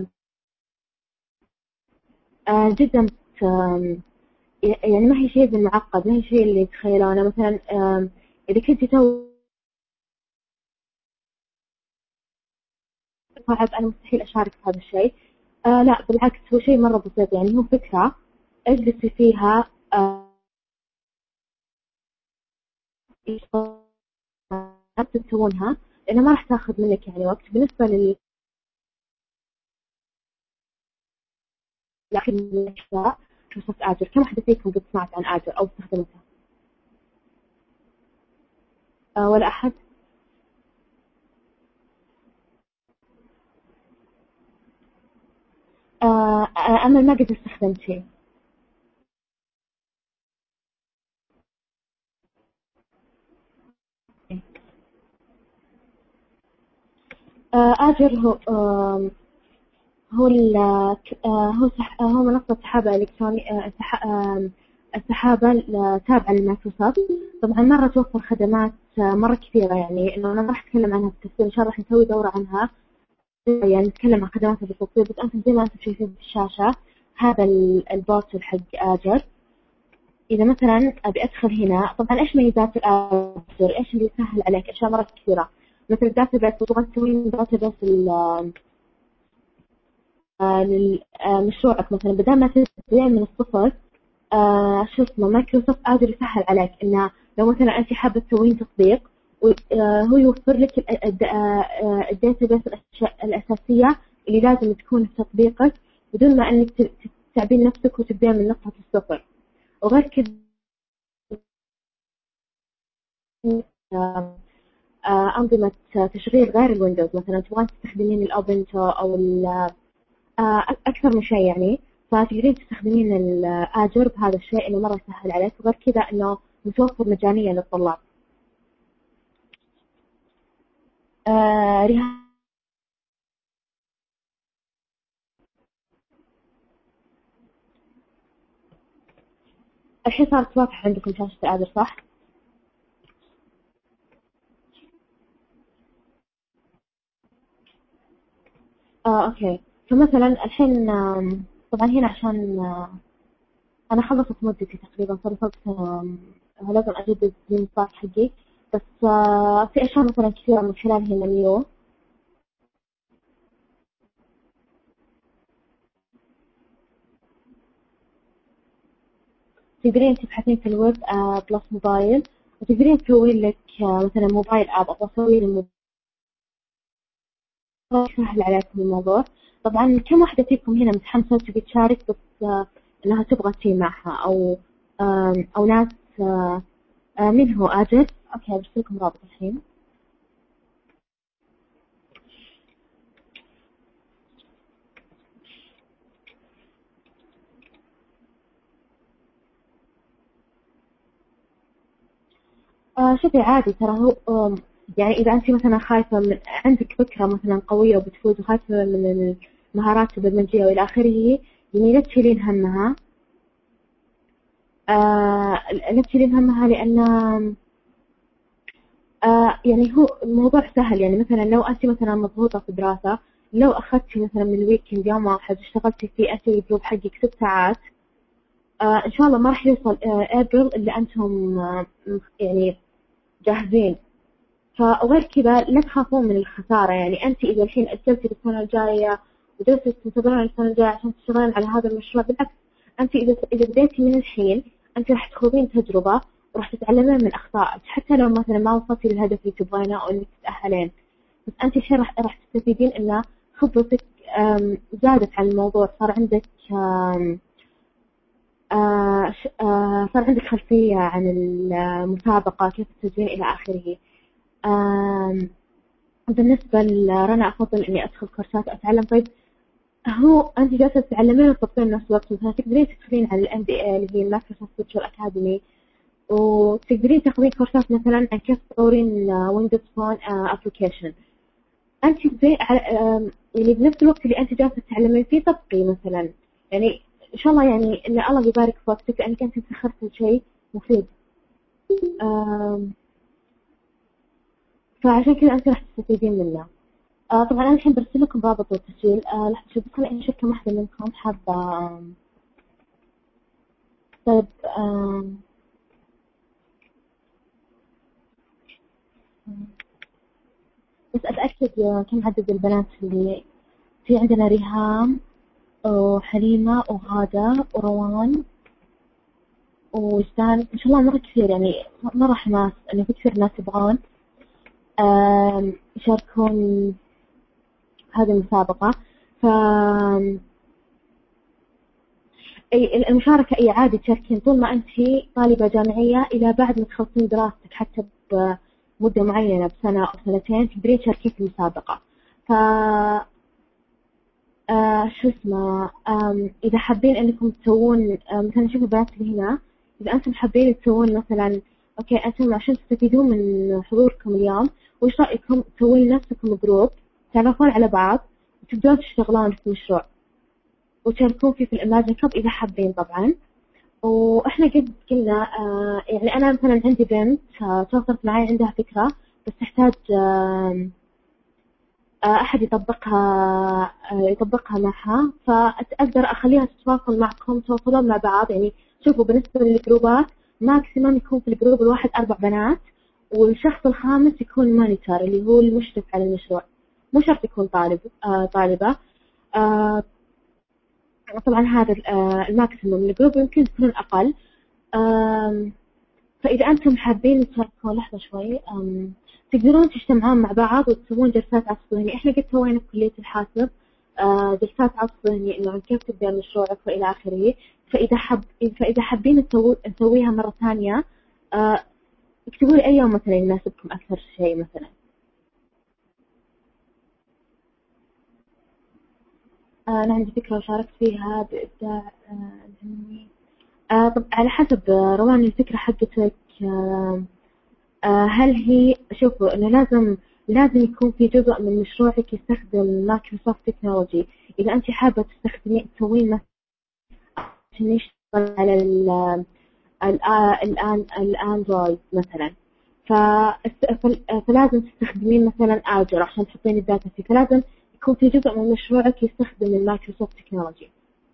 آه جدا آه يعني ما هي شيء معقد، ما هي شيء اللي تخيلونه. مثلا آه إذا كنت تو صعب أنا مستحيل أشارك في هذا الشيء. آه لا بالعكس، هو شيء مرة بسيط. يعني هو فكرة اجلسي فيها آه تسوونها، لأنها ما راح تاخذ منك يعني وقت. بالنسبة لل لكن الأشياء مايكروسوفت آجر، كم واحدة فيكم قد سمعت عن آجر أو استخدمتها؟ آه ولا أحد؟ آه أنا ما قد استخدمت شيء. آه آجر هو آه هو آه هو سح هو منصة سحابة إلكترونية، آه آه السحابة تابعة لمايكروسوفت. طبعا مرة توفر خدمات آه مرة كثيرة، يعني إنه أنا ما راح أتكلم عنها بالتفصيل، إن شاء الله راح نسوي دورة عنها يعني نتكلم عن خدماتها بالتفصيل. بس أنتم زي ما أنتم شايفين في الشاشة هذا البورتال حق آجر. إذا مثلا أبي أدخل هنا، طبعا إيش ميزات الآجر؟ إيش اللي يسهل عليك؟ أشياء مرة كثيرة، مثل الداتا بيس. تبغى تسوين داتا بيس لمشروعك مثلا، بدل ما تبدأ من الصفر. آه شو اسمه مايكروسوفت آجر يسهل عليك إنه لو مثلا أنت حابة تسوين تطبيق، وهو يوفر لك الداتا بيس الأساسية اللي لازم تكون في تطبيقك بدون ما أنك تتعبين نفسك وتبدأ من نقطة الصفر. وغير كذا أنظمة تشغيل غير الويندوز، مثلا تبغين تستخدمين الأوبنتو أو أكثر من شيء يعني، فتقدرين تستخدمين الآجر بهذا الشيء إنه مرة يسهل عليك. وغير كذا إنه متوفر مجانيا للطلاب. آه الحين صارت واضحة عندكم شاشة الآجر صح؟ آه أوكي. فمثلا الحين طبعا هنا عشان أنا خلصت مدتي تقريبا، صار صرت لازم أجدد النطاق حقي. بس في أشياء مثلا كثيرة من خلالها المنيو تقدرين تبحثين في الويب بلس موبايل، وتقدرين تسوين لك مثلا موبايل اب أو أسوي الموبايل. سهل عليكم الموضوع. طبعا كم واحدة فيكم هنا متحمسة تبي تشارك بس إنها تبغى تي معها، أو أو ناس مين هو أجل؟ أوكي برسلكم رابط الحين. آه شوفي عادي ترى هو يعني إذا أنت مثلا خايفة من عندك فكرة مثلا قوية وبتفوز وخايفة من المهارات البرمجية وإلى آخره، يعني لا تشيلين همها. آه لا تشيلين همها لأن آه يعني هو الموضوع سهل. يعني مثلا لو أنت مثلا مضغوطة في دراسة، لو أخذتي مثلا من الويكند يوم واحد واشتغلتي فيه أنت والجروب حقك ست ساعات، آه إن شاء الله ما راح يوصل آه أبريل اللي أنتم آه يعني جاهزين. فغير كذا لا تخافون من الخسارة. يعني أنت إذا الحين أجلتي للسنة الجاية ودرستي تنتظرين السنة الجاية عشان تشتغلين على هذا المشروع، بالعكس أنت إذا إذا بديتي من الحين أنت راح تخوضين تجربة وراح تتعلمين من أخطائك، حتى لو مثلا ما وصلتي للهدف اللي تبغينه أو إنك تتأهلين، بس أنت الحين راح راح تستفيدين إن خبرتك زادت عن الموضوع، صار عندك صار عندك خلفية عن المسابقة، كيف تسجلين إلى آخره. بالنسبة لرنا أفضل إني أدخل كورسات أتعلم. طيب هو أنت جالسة تتعلمين وتطبقين نفس الوقت، مثلا تقدرين تدخلين على الإم بي إيه اللي هي مايكروسوفت فيرتشوال أكاديمي، وتقدرين تاخذين كورسات مثلا عن كيف تطورين ويندوز فون أبليكيشن. أنت زي يعني بنفس الوقت اللي أنت جالسة تتعلمين فيه طبقي مثلا، يعني إن شاء الله يعني إن الله يبارك في وقتك لأنك أنت سخرتي شيء مفيد. فعشان كذا أنت راح تستفيدين منه. آه طبعا أنا الحين برسل لكم رابط التسجيل. آه لحظة شوف بس خليني أشوف كم واحدة منكم حابة. طيب آه بس أتأكد كم عدد البنات اللي في عندنا. ريهام وحليمة وغادة وروان وجدان، إن شاء الله مرة كثير، يعني مرة حماس إنه في كثير ناس يبغون يشاركون هذه المسابقة. ف أي المشاركة أي عادي تشاركين طول ما أنت طالبة جامعية إلى بعد ما تخلصين دراستك، حتى بمدة معينة بسنة أو سنتين تقدرين تشاركين في المسابقة. ف آه شو اسمه إذا حابين أنكم تسوون مثلا، شوفوا البنات اللي هنا، إذا أنتم حابين تسوون مثلا أوكي أنتم عشان تستفيدون من حضوركم اليوم، وإيش رأيكم تسوون لنفسكم جروب تعرفون على بعض وتبدون تشتغلون في مشروع وتشاركون فيه في الإيماجن كلوب إذا حابين طبعا. وإحنا قد قلنا آه يعني أنا مثلا عندي بنت تواصلت معي عندها فكرة بس تحتاج آه أحد يطبقها آه يطبقها معها، فأقدر أخليها تتواصل معكم تواصلون مع بعض. يعني شوفوا بالنسبة للجروبات ماكسيمم يكون في الجروب الواحد أربع بنات، والشخص الخامس يكون مونيتور اللي هو المشرف على المشروع، مو شرط يكون طالب آه طالبة. آه طبعا هذا الماكسيموم. الجروب يمكن تكون أقل. فإذا أنتم حابين تشاركون لحظة شوي تقدرون تجتمعون مع بعض وتسوون جلسات عصف ذهني. إحنا قد سوينا في كلية الحاسب جلسات عصف ذهني إنه كيف تبدأ مشروعك وإلى آخره. فإذا حب فإذا حابين نسويها مرة ثانية اكتبوا لي أي يوم مثلا يناسبكم أكثر شيء مثلا. أنا عندي فكرة وشاركت فيها بإبداع الهمي. آه طب على حسب روان الفكرة حقتك. آه آه هل هي شوفوا إنه لازم لازم يكون في جزء من مشروعك يستخدم مايكروسوفت تكنولوجي. إذا أنت حابة تستخدمين تسوين مثلا عشان يشتغل على الآن الأندرويد مثلا، فلازم تستخدمين مثلا آجر عشان تحطين الداتا فيه، فلازم يكون في جزء من مشروعك يستخدم المايكروسوفت تكنولوجي.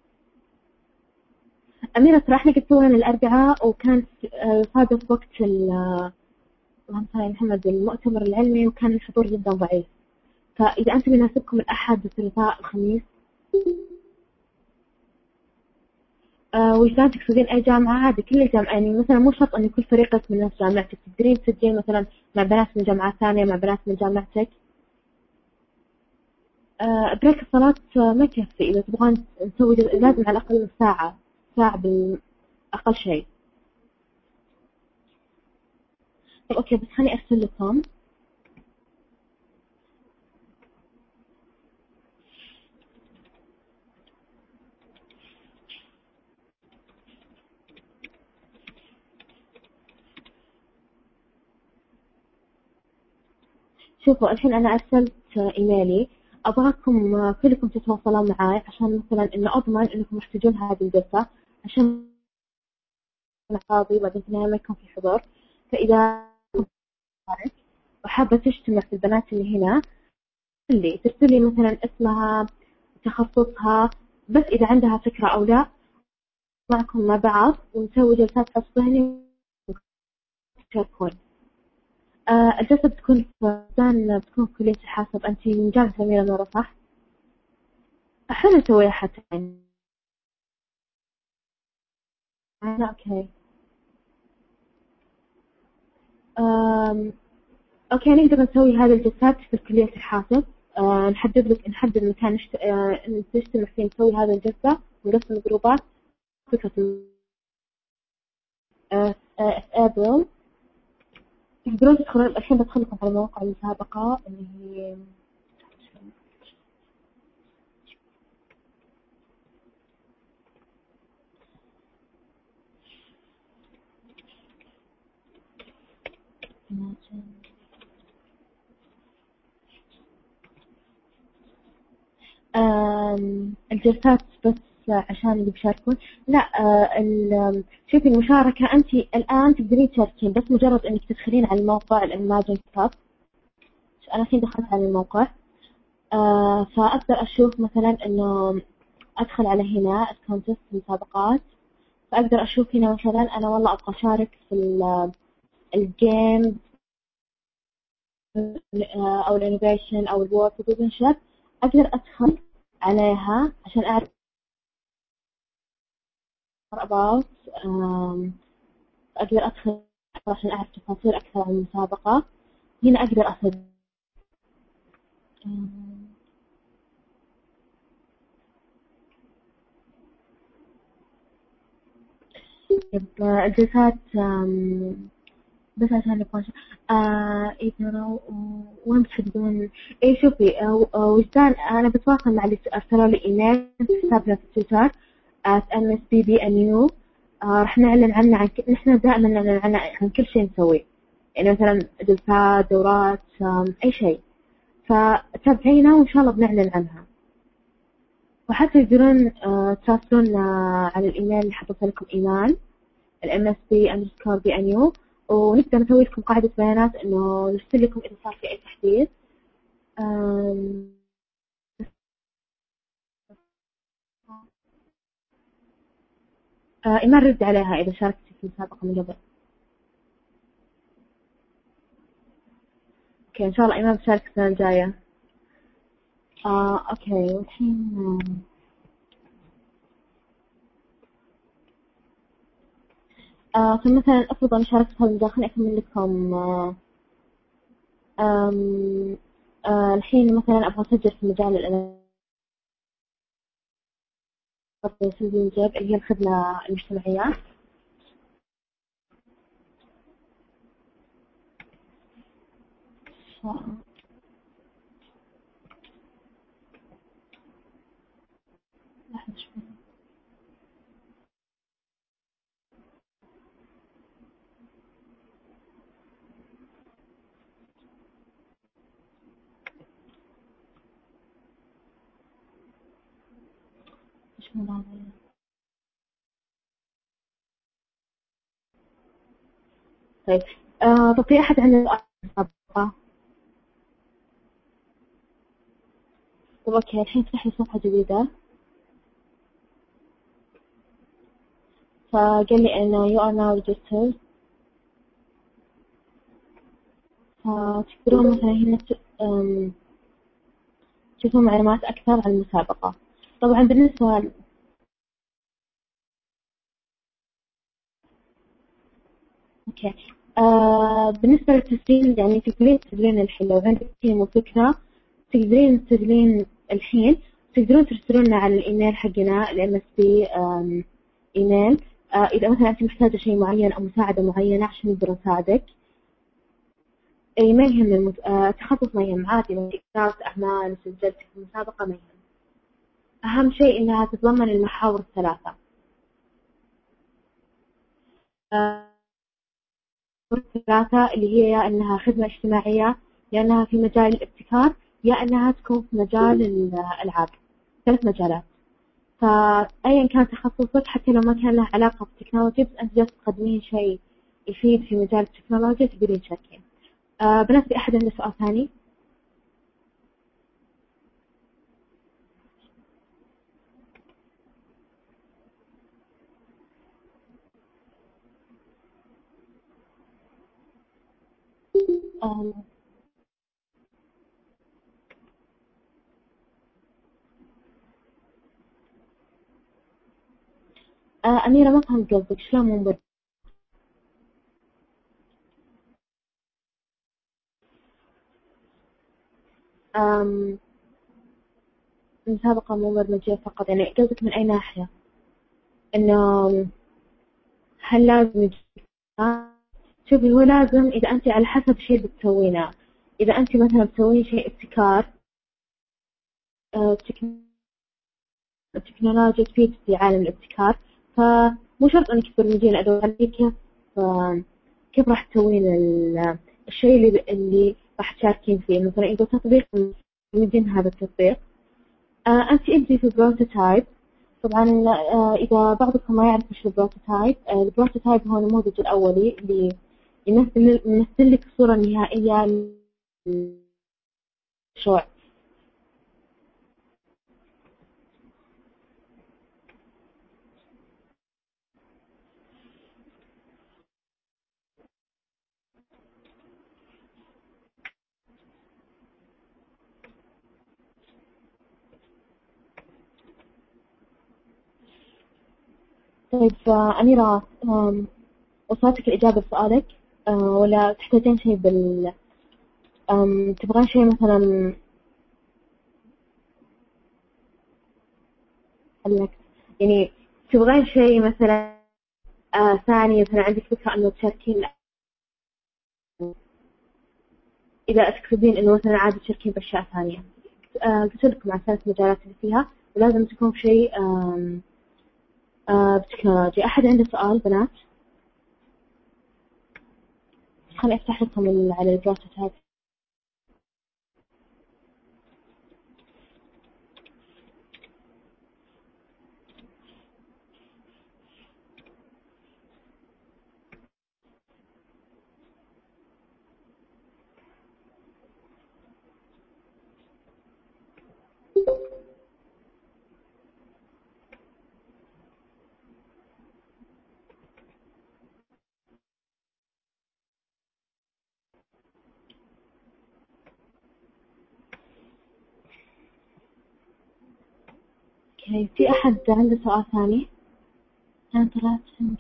أميرة ترى إحنا قد سوينا الأربعاء وكان صادف وقت اللهم صل على محمد المؤتمر العلمي وكان الحضور جدا ضعيف. فإذا أنتم يناسبكم الأحد والثلاثاء الخميس. آه وجدان تقصدين أي جامعة؟ عادي كل الجامعة، يعني مثلا مو شرط أن كل فريقك من نفس جامعتك، تقدرين تسجلين مثلا مع بنات من جامعات ثانية، مع بنات من جامعتك. آه بريك الصلاة ما يكفي، إذا تبغون نسوي لازم على الأقل ساعة، ساعة بالأقل شيء. طب أوكي، بس خليني أرسل لكم. شوفوا الحين أنا أرسلت إيميلي، أبغاكم كلكم تتواصلون معاي عشان مثلا إنه أضمن إنكم محتاجون هذه الجلسة، عشان أنا فاضي بعدين في النهاية ما يكون في حضور. فإذا وحابة تجتمع في البنات اللي هنا، اللي ترسلي مثلا اسمها، تخصصها، بس إذا عندها فكرة أو لا، معكم مع بعض ونسوي جلسات عصف ذهني وتشاركون. آه الجلسة بتكون في سودان، بتكون في كلية الحاسب. أنت من جامعة الأميرة نورة صح؟ حلو نسويها حتى يعني. أنا أوكي. أم... أوكي نقدر نسوي هذه الجلسات في كلية الحاسب. أه نحدد لك نحدد مكان نشت... أه نجتمع فيه نسوي هذه الجلسة ونقسم جروبات. فكرة أه أه أبريل تقدرون تدخلون الحين. بدخلكم على موقع المسابقة اللي هي الجلسات بس عشان اللي بيشاركون. لا آه شوفي المشاركة، أنت الآن تقدرين تشاركين بس مجرد إنك تدخلين على الموقع الإيماجين كاب. أنا الحين دخلت على الموقع، آه فأقدر أشوف مثلا إنه أدخل على هنا الكونتست المسابقات، فأقدر أشوف هنا مثلا أنا والله أبغى أشارك في الجيم أو الانوفيشن أو الورك سيتيزنشيب. أقدر أدخل عليها عشان أعرف about أقدر أدخل عشان أعرف تفاصيل أكثر عن المسابقة. هنا أقدر أسجل. الجلسات بس عشان نبغى آه إذا وين بتحددون؟ إيه شوفي آه وجدان، أنا بتواصل مع اللي أرسلوا لي إيميل في حسابنا في تويتر at إم إس بي بي إن يو. آه رح نعلن عنه، عن ك... نحن دائما نعلن عنه عن كل شيء نسويه، يعني مثلا جلسات، دورات، أي شيء. فتابعينا وإن شاء الله بنعلن عنها. وحتى تقدرون آه تراسلون آه على الإيميل اللي حطيت لكم إيمان إم إس بي underscore بي إن يو، ونقدر نسوي لكم قاعدة بيانات إنه نرسل لكم إذا صار في أي تحديث. إيمان رد عليها إذا شاركتي في المسابقة من قبل. أوكي إن شاء الله إيمان بشارك السنة الجاية. آه، أوكي والحين آه، فمثلا أفضل أن شاركت في المداخلة أكمل لكم. آه، آم، آه، الحين مثلا أبغى أسجل في مجال الأناليز اللي هي الخدمة المجتمعية. لحظة شوي. إيش من هذا؟ طيب آه، طب في أحد عنده سؤال؟ طب أوكي الحين افتح لي صفحة جديدة. فقال لي إنه you are now registered. فتقدرون مثلا هنا تشوفون معلومات أكثر عن المسابقة. طبعا بالنسبة أوكي. آه بالنسبة للتسجيل يعني تقدرين تسجلين الحين لو عندك تيم وفكرة تقدرين تسجلين الحين، تقدرون ترسلون لنا على الإيميل حقنا ال إم إس بي إيميل آه إذا مثلا أنت محتاجة شيء معين أو مساعدة معينة عشان نقدر نساعدك. أي ما يهم المت... آه تخصص ما يهم عادي، لو إدارة أعمال سجلتك في مسابقة ما يهم، أهم شيء إنها تتضمن المحاور الثلاثة. آه الثلاثة اللي هي يا أنها خدمة اجتماعية، يا أنها في مجال الابتكار، يا أنها تكون في مجال الألعاب. ثلاث مجالات، فأيا كان تخصصك حتى لو ما كان له علاقة بالتكنولوجيا بس أنت جالس تقدمين شيء يفيد في مجال التكنولوجيا تقدرين تشاركين. آه بنات في أحد عنده سؤال ثاني؟ آه آه أميرة ما فهمت قصدك، شلون منبر؟ آم مسابقة مبرمجية فقط، يعني قصدك من أي ناحية؟ إنه هل لازم شوفي هو لازم إذا أنت على حسب الشيء اللي بتسوينه، إذا أنت مثلا بتسوين شيء ابتكار آه التكنولوجيا تفيد في عالم الابتكار، فمو شرط أنك تبرمجين أدوات، كيف كيف راح تسوين الشيء اللي اللي راح تشاركين فيه. مثلا إذا تطبيق تبرمجين هذا التطبيق آه أنت ابدي في بروتوتايب. طبعا آه إذا بعضكم ما يعرف إيش البروتوتايب، آه البروتوتايب هو النموذج الأولي اللي يمثل يمثل لك الصورة النهائية للمشروع. طيب آه أميرة، وصلتك الإجابة لسؤالك آه ولا تحتاجين شيء بال تبغين شيء مثلا لك يعني تبغين شيء مثلا آه ثاني، مثلا عندك فكرة أنه تشاركين إذا تكتبين إنه مثلا عادي تشاركين بأشياء ثانية. آه قلت لكم مع ثلاث مجالات اللي فيها ولازم تكون شيء آه بتكنولوجيا. أحد عنده سؤال بنات؟ خليني أفتح لكم على البروتوتايب. اوكي، في أحد عنده سؤال ثاني؟ أنا طلعت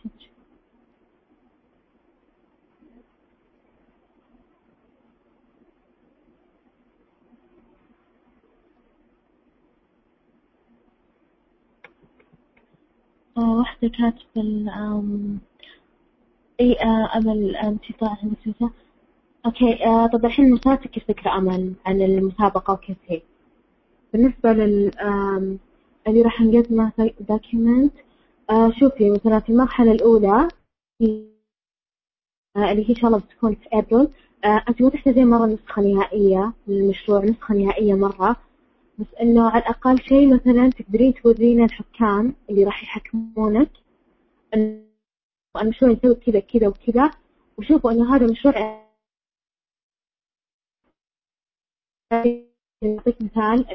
آه واحدة كاتبة ال أي آه أمل انتقاء المسلسل. أوكي آه طب الحين مساتك الفكرة أمل عن المسابقة وكيف هي بالنسبة لل اللي راح نقدمه دوكيمنت. آه شوفي مثلا في المرحلة الأولى آه اللي هي إن شاء الله بتكون في أبريل، آه أنت مو تحتاجين مرة نسخة نهائية للمشروع، نسخة نهائية مرة، بس إنه على الأقل شيء مثلا تقدرين تورين الحكام اللي راح يحكمونك إنه المشروع يسوي كذا كذا وكذا، وشوفوا إنه هذا المشروع. أعطيك مثال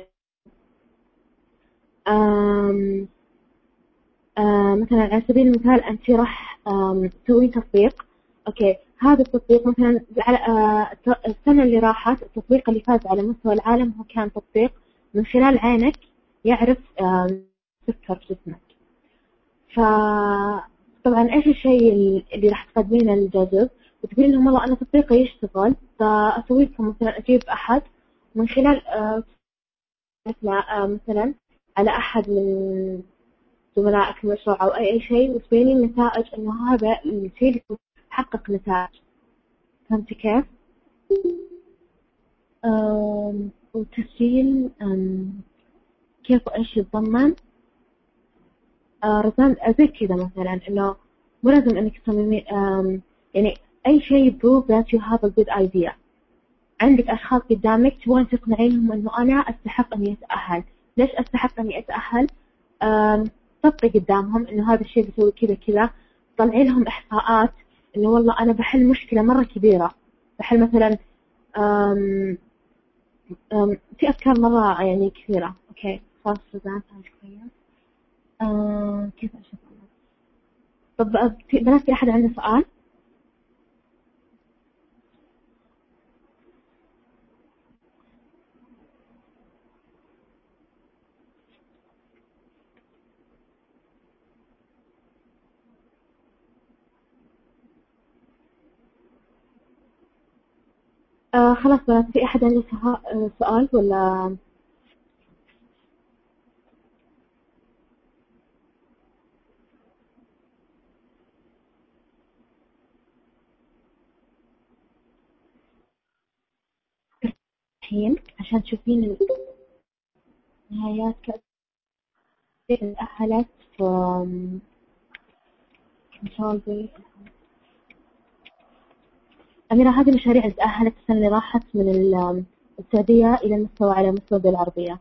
آم آم مثلا على سبيل المثال أنت راح تسوين تطبيق. أوكي هذا التطبيق مثلا على السنة اللي راحت التطبيق اللي فاز على مستوى العالم هو كان تطبيق من خلال عينك يعرف سكر جسمك. فطبعا إيش الشيء اللي راح تقدمينه للجوجل؟ وتقولين لهم والله أنا تطبيقي يشتغل، فأسوي لكم مثلا أجيب أحد من خلال آه مع آه مثلا على أحد من زملائك المشروع أو أي أي شيء، وتبينين النتائج إنه هذا الشيء اللي حقق نتائج. فهمتي كيف؟ آم، وتسجيل آم، كيف وإيش يتضمن آه رسالة زي كذا مثلا، إنه مو لازم إنك تصممي يعني أي شيء prove that you have a good idea. عندك أشخاص قدامك تبغون تقنعينهم إنه أنا أستحق إني أتأهل. ليش أستحق إني أتأهل؟ طبقي قدامهم إنه هذا الشيء بسوي كذا كذا، طلعي لهم إحصاءات إنه والله أنا بحل مشكلة مرة كبيرة، بحل مثلا أم أم في أفكار مرة يعني كثيرة. أوكي خلاص رجعت شوية. أه كيف أشوف؟ طب بنات في أحد عنده سؤال؟ آه خلاص بنات، في أحد عنده سؤال ولا؟ الحين عشان تشوفين النهايات كيف تأهلت from control. أميرة، هذه المشاريع اللي تأهلت السنة اللي راحت من السعودية إلى المستوى على مستوى الدول العربية.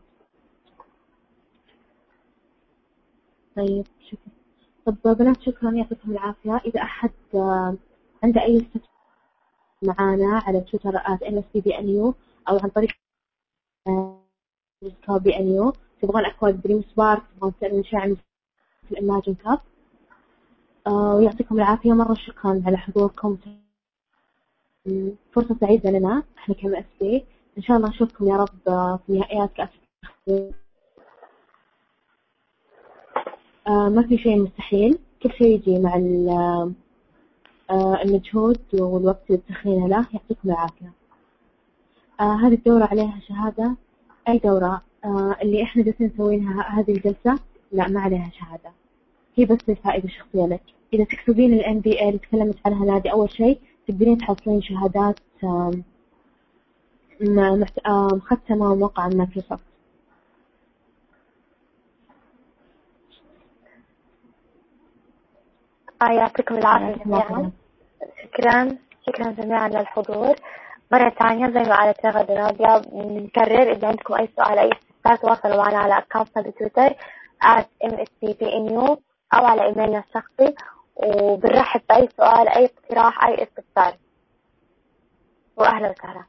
طيب شكرا. طب بنات شكرا، يعطيكم العافية. إذا أحد عنده أي استفسار معانا على تويتر آت إم إس بي بي إن يو أو عن طريق بي إن يو، تبغون أكواد دريم سبارك، تبغون تسألون شيء عن الإيماجين كاب، ويعطيكم العافية مرة. شكرا على حضوركم، فرصة سعيدة لنا إحنا كم إس بي. إن شاء الله نشوفكم يا رب في نهائيات كأس. آه ما في شيء مستحيل، كل شيء يجي مع آه المجهود والوقت اللي تسخينه له. يعطيكم العافية. آه هذه الدورة عليها شهادة. أي دورة آه اللي إحنا جالسين نسوينها هذه الجلسة لا ما عليها شهادة، هي بس الفائدة الشخصية لك. إذا تكتبين ال إم بي إيه اللي تكلمت عنها نادي أول شيء، تقدرين تحصلين شهادات آه مختمة وموقع مايكروسوفت. آه يعطيكم العافية جميعا. شكرا شكرا جميعا للحضور. مرة ثانية زي ما قالت رغد ونادية، بنكرر إذا عندكم أي سؤال أي استفسار تواصلوا معنا على أكاونتنا بتويتر آت إم إس بي بي إن يو أو على إيميلنا الشخصي، وبنرحب بأي سؤال أي اقتراح أي استفسار. وأهلا وسهلا.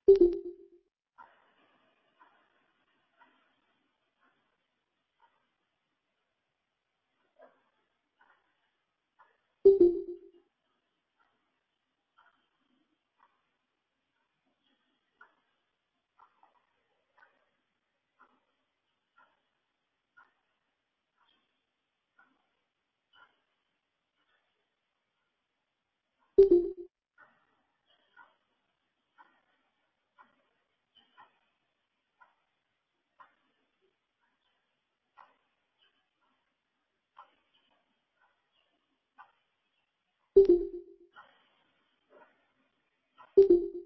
Thank you.